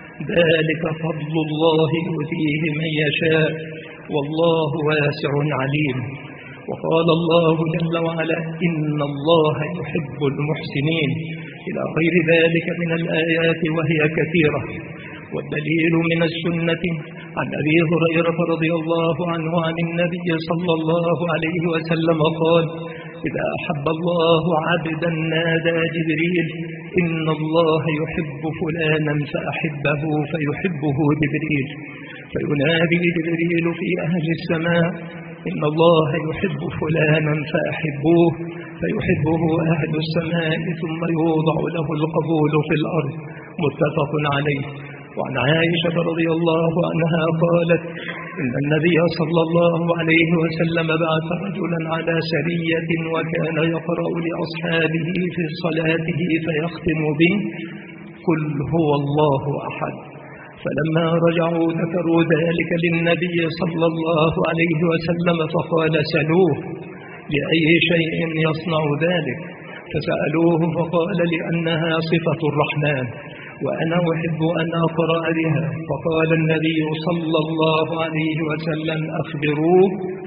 ذلك فضل الله يؤتيه من يشاء والله واسع عليم. وقال الله جل وعلا: إن الله يحب المحسنين، إلى غير ذلك من الآيات وهي كثيرة. والدليل من السنة عن أبي هريرة رضي الله عنه عن النبي صلى الله عليه وسلم قال: إذا أحب الله عبدا نادى جبريل: إن الله يحب فلانا فأحبه فيحبه جبريل، فينادي جبريل في أهل السماء: إن الله يحب فلانا فأحبوه فيحبه أهل السماء، ثم يوضع له القبول في الأرض. متفق عليه. وعن عائشة رضي الله عنها قالت: إن النبي صلى الله عليه وسلم بعث رجلا على سرية وكان يقرأ لأصحابه في صلاته فيختم به: قل هو الله أحد. فلما رجعوا ذكروا ذلك للنبي صلى الله عليه وسلم فقال: سلوه لأي شيء يصنع ذلك؟ فسألوه فقال: لأنها صفة الرحمن وأنا أحب أن أقرأ بها. فقال النبي صلى الله عليه وسلم: أخبروه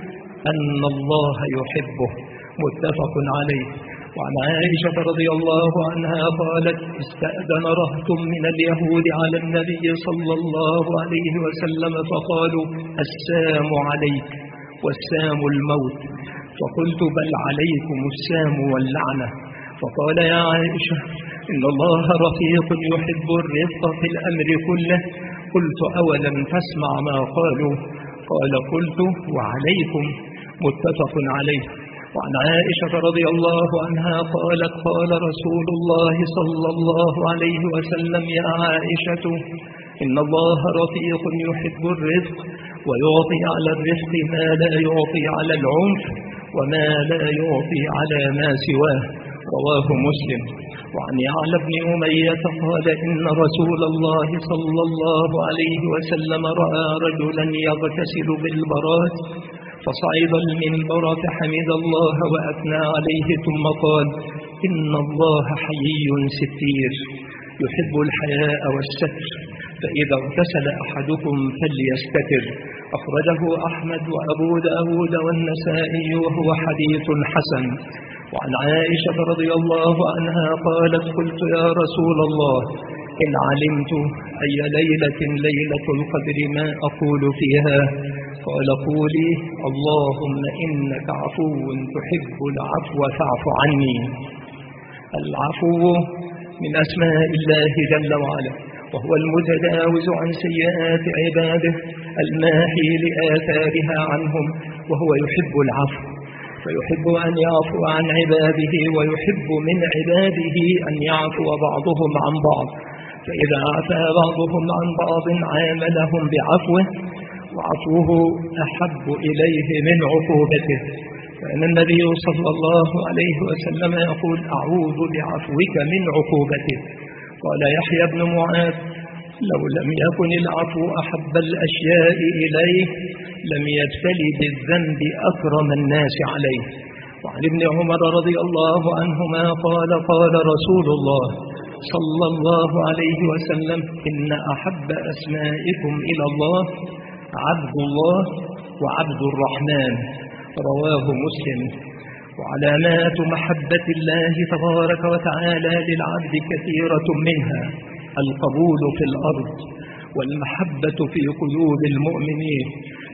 أن الله يحبه. متفق عليه. وعن عائشة رضي الله عنها قالت: استأذن رهط من اليهود على النبي صلى الله عليه وسلم فقالوا: السام عليك والسام الموت. فقلت: بل عليكم السام واللعنة. فقال: يا عائشة، إن الله رفيق يحب الرفق في الأمر كله. قلت: أولم تسمع ما قالوا؟ قال: قلت: وعليكم. متفق عليه. وعن عائشة رضي الله عنها قالت: قال رسول الله صلى الله عليه وسلم: يا عائشة، إن الله رفيق يحب الرفق ويعطي على الرفق ما لا يعطي على العنف وما لا يعطي على ما سواه. رواه مسلم. وعن يعلى بن أمية قال: إن رسول الله صلى الله عليه وسلم رأى رجلا يغتسل بالبراد فصعد المنبر فحمد الله وأثنى عليه ثم قال: إن الله حيي ستير يحب الحياء والستر، فإذا اغتسل أحدكم فليستتر. أخرجه أحمد وأبو داود والنسائي وهو حديث حسن. وعن عائشة رضي الله عنها قالت: قلت: يا رسول الله، إن علمت أي ليلة ليلة القدر ما أقول فيها؟ قال: قولي: اللهم إنك عفو تحب العفو فاعف عني. العفو من أسماء الله جل وعلا، وهو المتجاوز عن سيئات عباده الماحي لآثارها عنهم، وهو يحب العفو، فيحب أن يعفو عن عباده ويحب من عباده أن يعفو بعضهم عن بعض. فإذا عفا بعضهم عن بعض عاملهم بعفوه، وعفوه أحب إليه من عقوبته. فإن النبي صلى الله عليه وسلم يقول: أعوذ بعفوك من عقوبته. قال يحيى بن معاذ: لو لم يكن العفو أحب الأشياء إليه لم يبتلي بالذنب أكرم الناس عليه. وعن ابن عمر رضي الله عنهما قال: قال رسول الله صلى الله عليه وسلم: إن أحب أسمائكم إلى الله عبد الله وعبد الرحمن. رواه مسلم. وعلامات محبة الله تبارك وتعالى للعبد كثيرة، منها القبول في الأرض والمحبة في قلوب المؤمنين،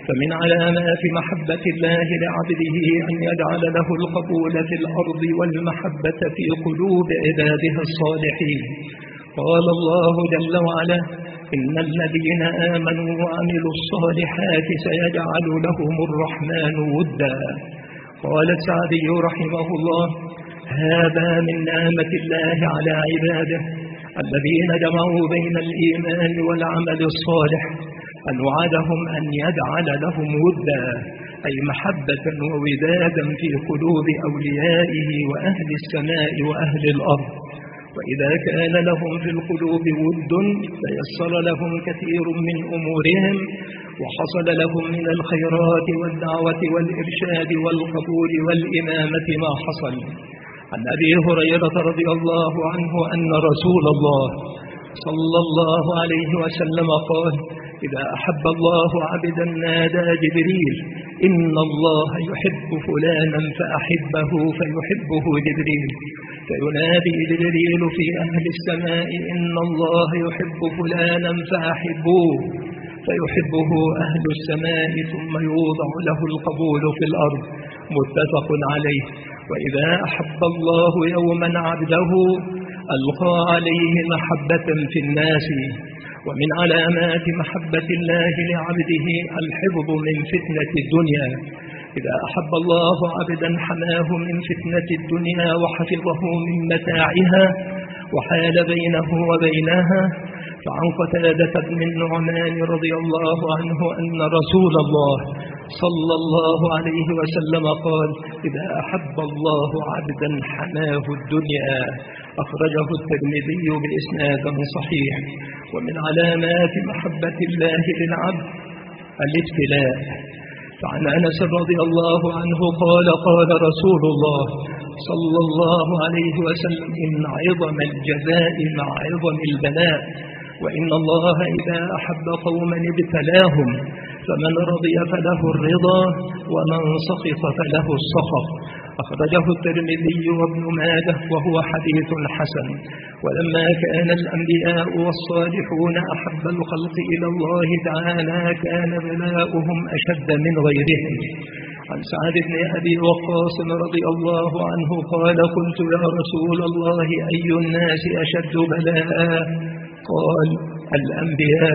فمن علامات محبة الله لعبده أن يجعل له القبول في الأرض والمحبة في قلوب عباده الصالحين. قال الله جل وعلا: إن الذين آمنوا وعملوا الصالحات سيجعل لهم الرحمن ودا. قال السعدي رحمه الله: هذا من نعمة الله على عباده الذين جمعوا بين الإيمان والعمل الصالح، أن وعدهم أن يجعل لهم ودا، أي محبة وودادا في قلوب أوليائه وأهل السماء وأهل الأرض. وإذا كان لهم في القلوب ود تيسر لهم كثير من أمورهم، وحصل لهم من الخيرات والدعوة والإرشاد والقبول والإمامة ما حصل. عن أبي هريرة رضي الله عنه أن رسول الله صلى الله عليه وسلم قال: إذا أحب الله عبدا نادى جبريل: إن الله يحب فلانا فأحبه فيحبه جبريل، فينادي جبريل في أهل السماء: إن الله يحب فلانا فأحبوه، فيحبه أهل السماء، ثم يوضع له القبول في الأرض. متفق عليه. وإذا أحب الله يوما عبده ألقى عليه محبة في الناس. ومن علامات محبة الله لعبده الحفظ من فتنة الدنيا. إذا أحب الله عبدا حماه من فتنة الدنيا وحفظه من متاعها وحال بينه وبينها. فعن قتادة بن النعمان رضي الله عنه أن رسول الله صلى الله عليه وسلم قال: إذا أحب الله عبدا حماه الدنيا. أخرجه الترمذي بإسناد صحيح. ومن علامات محبة الله للعبد الابتلاء. فعن أنس رضي الله عنه قال: قال رسول الله صلى الله عليه وسلم: إن عظم الجزاء مع عظم البلاء، وإن الله إذا أحب قوما ابتلاهم، فمن رضي فله الرضا ومن سخط فله السخط. أخرجه الترمذي وابن ماجه وهو حديث حسن. ولما كان الأنبياء والصالحون أحب الخلق إلى الله تعالى كان بلاؤهم أشد من غيرهم. عن سعد بن أبي وقاص رضي الله عنه قال: قلت يا رسول الله أي الناس أشد بلاء؟ قال: الأنبياء،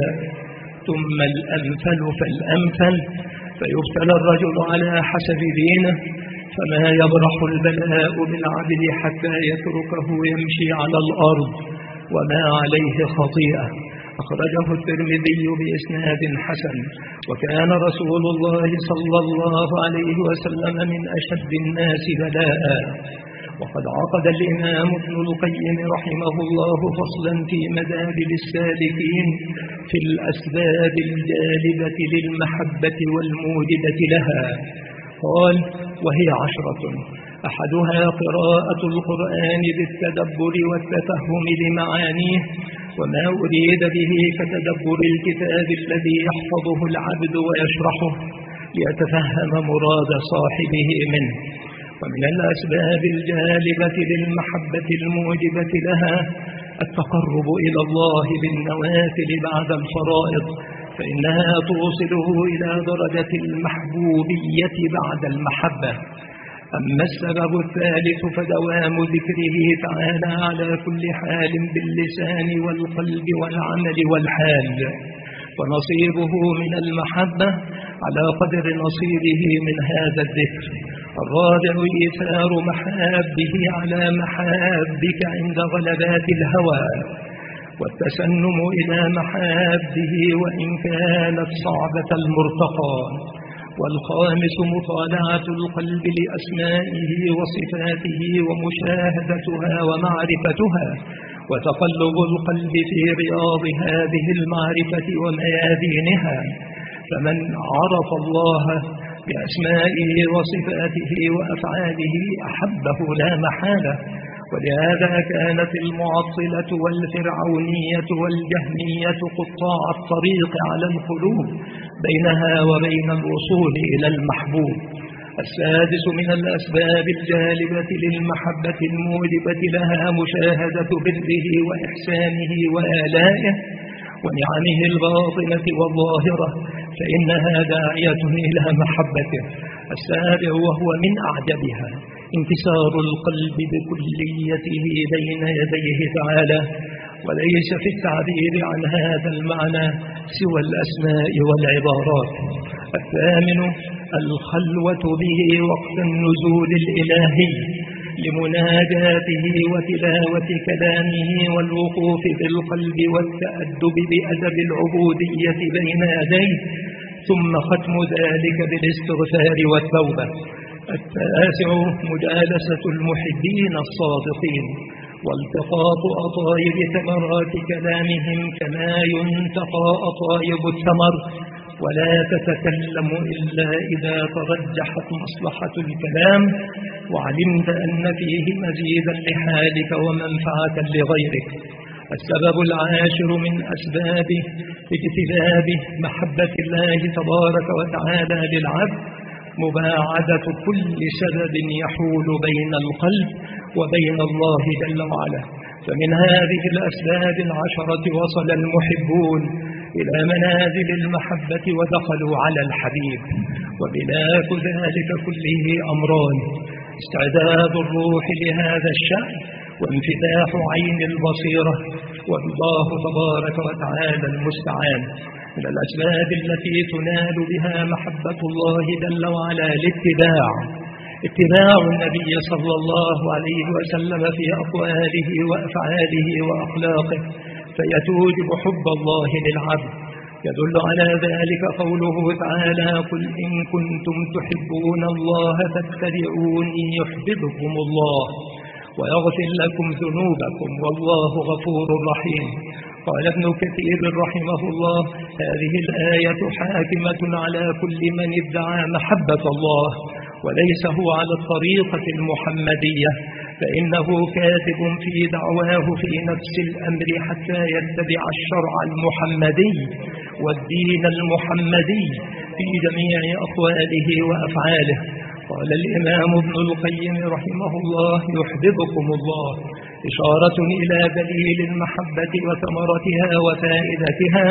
ثم الأمثل فالأمثل، فيبتلى الرجل على حسب دينه، فما يبرح البلاء بالعبد حتى يتركه يمشي على الأرض وما عليه خطيئة. أخرجه الترمذي بإسناد حسن. وكان رسول الله صلى الله عليه وسلم من أشد الناس بلاء. وقد عقد الإمام ابن القيم رحمه الله فصلا في مدابل السالكين في الأسباب الجالبة للمحبة والموجبة لها. قال: وهي عشرة: أحدها قراءة القرآن بالتدبر والتفهم لمعانيه، وما أريد به كتدبر الكتاب الذي يحفظه العبد ويشرحه ليتفهم مراد صاحبه منه. ومن الأسباب الجالبة للمحبة الموجبة لها التقرب إلى الله بالنوافل بعد الفرائض، فإنها توصله إلى درجة المحبوبية بعد المحبة. أما السبب الثالث فدوام ذكره تعالى على كل حال باللسان والقلب والعمل والحال، ونصيبه من المحبة على قدر نصيبه من هذا الذكر. الرابع إيثار محابه على محابك عند غلبات الهوى، والتسنم إلى محابه وإن كانت صعبة المرتقى. والخامس مطالعة القلب لأسمائه وصفاته ومشاهدتها ومعرفتها، وتقلب القلب في رياض هذه المعرفة وميادينها. فمن عرف الله بأسمائه وصفاته وأفعاله أحبه لا محالة. ولهذا كانت المعطلة والفرعونية والجهمية قطاع الطريق على القلوب بينها وبين الوصول إلى المحبوب. السادس من الأسباب الجالبة للمحبة الموجبة لها مشاهدة بره وإحسانه وآلائه ونعمه الباطنة والظاهرة فإنها داعية إلى محبته. السابع وهو من أعجبها انكسار القلب بكليته بين يديه تعالى، وليس في التعبير عن هذا المعنى سوى الأسماء والعبارات. الثامن الخلوة به وقت النزول الإلهي لمناجاته وتلاوة كلامه والوقوف بالقلب والتأدب بأدب العبودية بين يديه، ثم ختم ذلك بالاستغفار والتوبة. التاسع مجالسة المحبين الصادقين والتقاط أطايب ثمرات كلامهم كما ينتقى أطايب الثمر، ولا تتكلم إلا إذا ترجحت مصلحة الكلام وعلمت أن فيه مزيدا لحالك ومنفعة لغيرك. السبب العاشر من أسباب اجتذاب محبة الله تبارك وتعالى للعبد مباعدة كل سبب يحول بين القلب وبين الله جل وعلا. فمن هذه الأسباب العشرة وصل المحبون إلى منازل المحبة ودخلوا على الحبيب، وبلاك ذلك كله أمران: استعداد الروح لهذا الشأن وانفتاح عين البصيرة، والله تبارك وتعالى المستعان. من الأسباب التي تنال بها محبة الله جل وعلا الاتباع اتباع النبي صلى الله عليه وسلم في أقواله وأفعاله وأخلاقه، فيتوجب حب الله للعبد. يدل على ذلك قوله تعالى: قل إن كنتم تحبون الله فاتبعوني يحببكم الله ويغفر لكم ذنوبكم والله غفور رحيم. قال ابن كثير رحمه الله: هذه الآية حاكمة على كل من ادعى محبة الله وليس هو على الطريقة المحمدية، فإنه كاذب في دعواه في نفس الأمر حتى يتبع الشرع المحمدي والدين المحمدي في جميع أقواله وأفعاله. قال الإمام ابن القيم رحمه الله: يحببكم الله إشارة إلى دليل المحبة وثمرتها وفائدتها،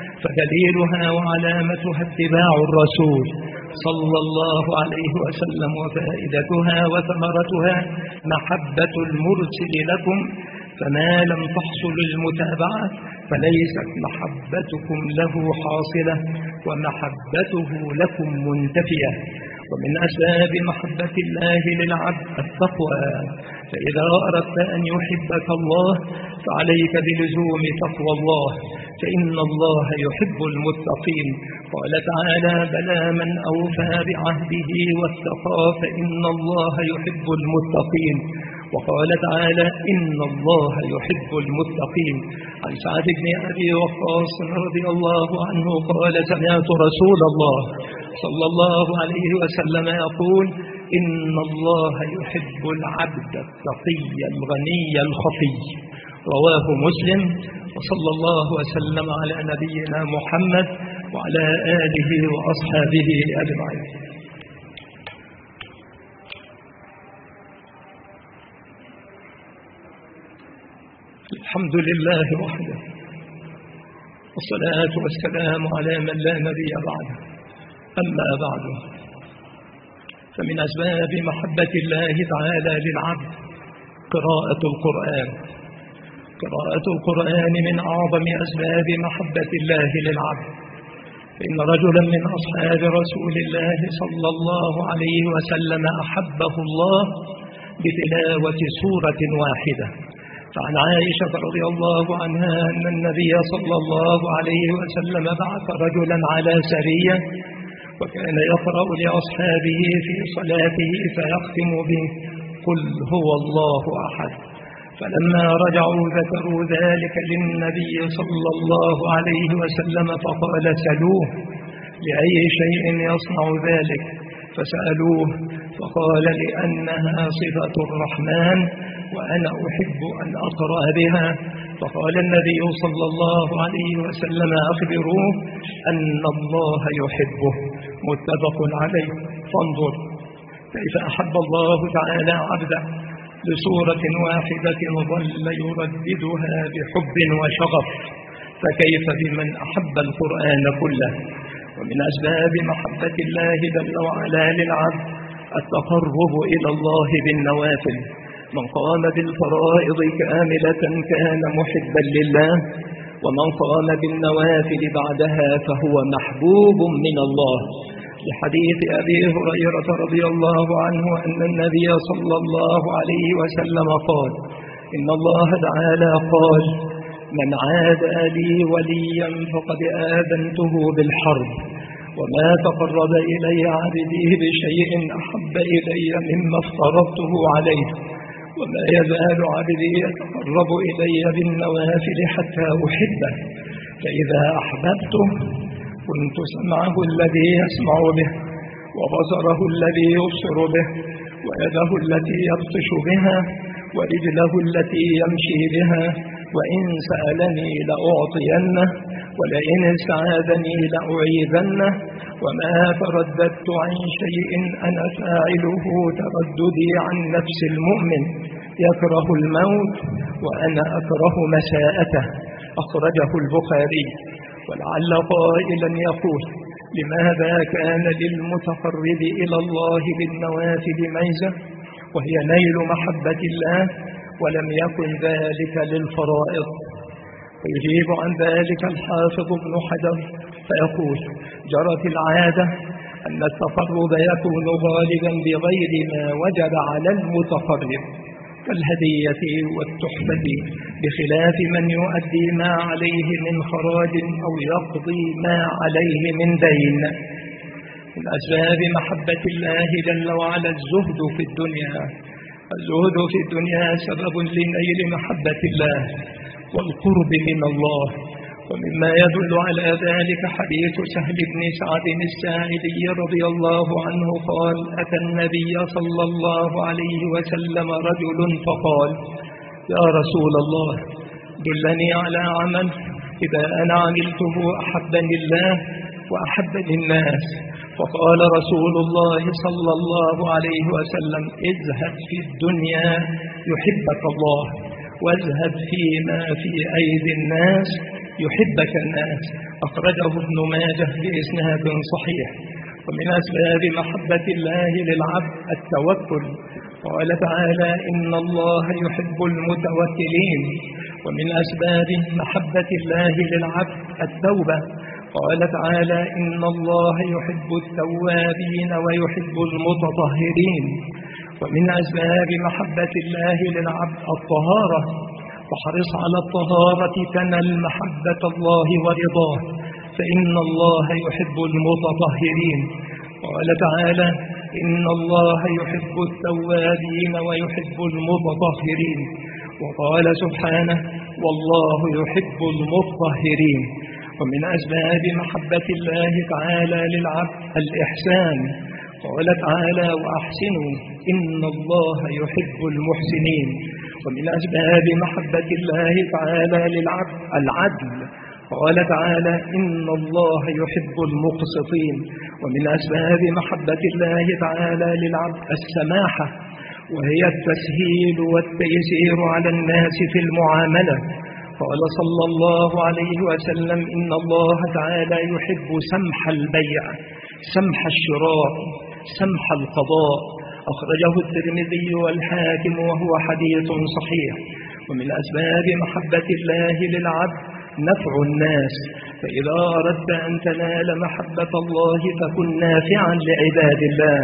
فدليلها وعلامتها اتباع الرسول صلى الله عليه وسلم، وفائدتها وثمرتها محبة المرسل لكم، فما لم تحصل المتابعة فليست محبتكم له حاصلة ومحبته لكم منتفية. ومن أسباب محبة الله للعبد التقوى، فإذا أردت أن يحبك الله فعليك بلزوم تقوى الله، فإن الله يحب المتقين. قال تعالى: بلى من أوفى بعهده واتقى فإن الله يحب المتقين. وقال تعالى: إن الله يحب المتقين. عن سعد بن أبي وقاص رضي الله عنه قال: سمعت رسول الله صلى الله عليه وسلم يقول: إن الله يحب العبد التقي الغني الخفي. رواه مسلم. وصلى الله وسلم على نبينا محمد وعلى آله وأصحابه أجمعين. الحمد لله وحده، والصلاة والسلام على من لا نبي بعده. أما بعد، فمن أسباب محبة الله تعالى للعبد قراءة القرآن. قراءة القرآن من أعظم أسباب محبة الله للعبد، فإن رجلا من أصحاب رسول الله صلى الله عليه وسلم أحبه الله بتلاوة سورة واحدة. فعن عائشة رضي الله عنها أن النبي صلى الله عليه وسلم بعث رجلا على سرية، وكان يقرأ لأصحابه في صلاته فيختم به: قل هو الله أحد. فلما رجعوا ذكروا ذلك للنبي صلى الله عليه وسلم فقال: سألوه لأي شيء يصنع ذلك؟ فسألوه فقال: لأنها صفة الرحمن وأنا أحب أن أقرأ بها. فقال النبي صلى الله عليه وسلم: أخبروه أن الله يحبه. متفق عليه. فانظر كيف أحب الله تعالى عبده لسورة واحدة ظل يرددها بحب وشغف، فكيف بمن أحب القرآن كله؟ ومن أسباب محبة الله جل وعلا للعبد التقرب إلى الله بالنوافل. من قام بالفرائض كاملة كان محبا لله، ومن قام بالنوافل بعدها فهو محبوب من الله، لحديث أبي هريرة رضي الله عنه أن النبي صلى الله عليه وسلم قال: إن الله تعالى قال: من عادى لي وليا فقد آذنته بالحرب، وما تقرب إلي عبدي بشيء أحب إلي مما افترضته عليه، وما يزال عبدي يتقرب إلي بالنوافل حتى أحبه، فإذا أحببته كنت سمعه الذي يسمع به، وبصره الذي يبصر به، ويده التي يبطش بها، ورجله التي يمشي بها، وإن سألني لأعطينه، ولئن استعاذني لأعيذنه، وما ترددت عن شيء أنا فاعله ترددي عن نفس المؤمن يكره الموت وأنا أكره مساءته، أخرجه البخاري. ولعل قائلا يقول: لماذا كان للمتقرب إلى الله بالنوافل ميزة وهي نيل محبة الله، ولم يكن ذلك للفرائض؟ ويجيب عن ذلك الحافظ ابن حجر فيقول: جرت العادة أن التقرب يكون غالبا بغير ما وجب على المتقرب كالهدية والتحفة، بخلاف من يؤدي ما عليه من خراج أو يقضي ما عليه من دين. من أسباب محبة الله جل وعلا الزهد في الدنيا. الزهد في الدنيا سبب لنيل محبة الله والقرب من الله، ومما يدل على ذلك حديث سهل بن سعد الساعدي رضي الله عنه قال: أتى النبي صلى الله عليه وسلم رجل فقال: يا رسول الله، دلني على عمل إذا أنا عملته أحبني الله وأحبني الناس. فقال رسول الله صلى الله عليه وسلم: اذهب في الدنيا يحبك الله، واذهب فيما في أيدي الناس يحبك الناس. أخرجه ابن ماجه بإسناد صحيح. ومن أسباب محبة الله للعبد التوكل. قال تعالى: إن الله يحب المتوكلين. ومن أسباب محبة الله للعبد التوبة. قال تعالى: إن الله يحب التوابين ويحب المتطهرين. ومن أسباب محبة الله للعبد الطهارة. فاحرص على الطهارة تنل محبة الله ورضاه، فإن الله يحب المتطهرين. قال تعالى: إن الله يحب التوابين ويحب المتطهرين. وقال سبحانه: والله يحب المطهرين. ومن أسباب محبة الله تعالى للعبد الإحسان. قال تعالى: وأحسنوا إن الله يحب المحسنين. ومن أسباب محبة الله تعالى للعبد العدل. قال تعالى: إن الله يحب المقسطين. ومن أسباب محبة الله تعالى للعبد السماحة، وهي التسهيل والتيسير على الناس في المعاملة. قال صلى الله عليه وسلم: إن الله تعالى يحب سمح البيع، سمح الشراء، سمح القضاء. أخرجه الترمذي والحاكم وهو حديث صحيح. ومن أسباب محبة الله للعبد نفع الناس. فإذا أردت أن تنال محبة الله فكن نافعا لعباد الله،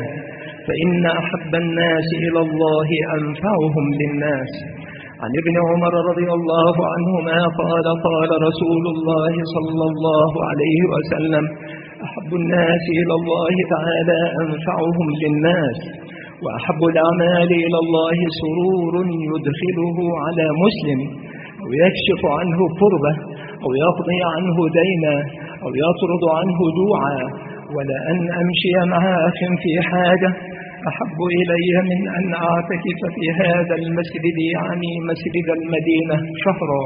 فإن أحب الناس إلى الله أنفعهم للناس. عن ابن عمر رضي الله عنهما قال: قال رسول الله صلى الله عليه وسلم: أحب الناس إلى الله تعالى أنفعهم للناس، وأحب الأعمال إلى الله سرور يدخله على مسلم، أو يكشف عنه كربة، أو يقضي عنه دينا، أو يطرد عنه جوعا. ولأن أمشي مع أخ في حاجة أحب إلي من أن أعتكف في هذا المسجد، يعني مسجد المدينة، شهرا.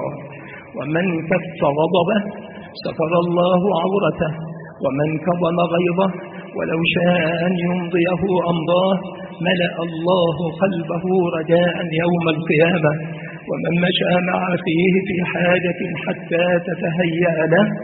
ومن كف غضبه ستر الله عورته، ومن كظم غيظه ولو شاء أن يمضيه أمضاه ملأ الله قلبه رجاء يوم القيامة. ومن مشى مع فيه في حاجة حتى تتهيأ له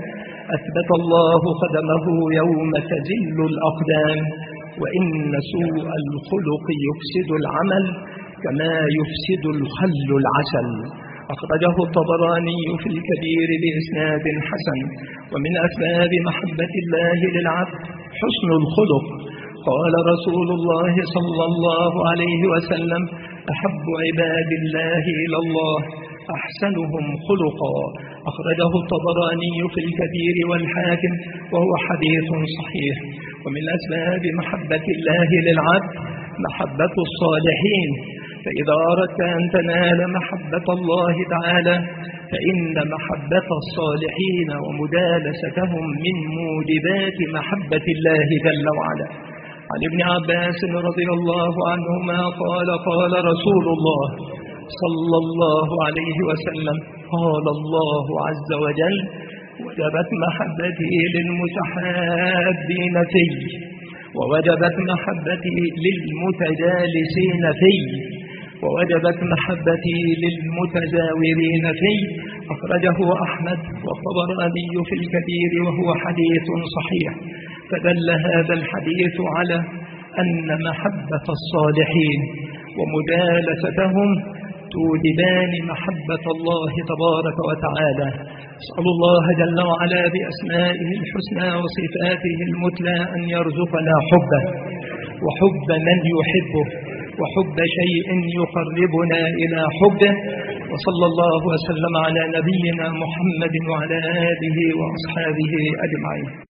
أثبت الله قدمه يوم تزل الأقدام. وإن سوء الخلق يفسد العمل كما يفسد الخل العسل. أخرجه الطبراني في الكبير بإسناد حسن. ومن أسباب محبة الله للعبد حسن الخلق. قال رسول الله صلى الله عليه وسلم: أحب عباد الله إلى الله أحسنهم خلقا. أخرجه الطبراني في الكبير والحاكم وهو حديث صحيح. ومن أسباب محبة الله للعبد محبة الصالحين. فإذا أردت أن تنال محبة الله تعالى فإن محبة الصالحين ومجالستهم من موجبات محبة الله جل وعلا. عن ابن عباس رضي الله عنهما قال: قال رسول الله صلى الله عليه وسلم: قال الله عز وجل: وجبت محبتي للمتحابين في، ووجبت محبتي للمتجالسين في، ووجبت محبتي للمتزاورين في. أخرجه أحمد والطبراني في الكبير وهو حديث صحيح. فدل هذا الحديث على أن محبة الصالحين ومجالستهم توجبان محبة الله تبارك وتعالى. أسأل الله جل وعلا بأسمائه الحسنى وصفاته المثلى أن يرزقنا حبه وحب من يحبه وحب شيء يقربنا إلى حبه. وصلى الله وسلم على نبينا محمد وعلى آله وأصحابه أجمعين.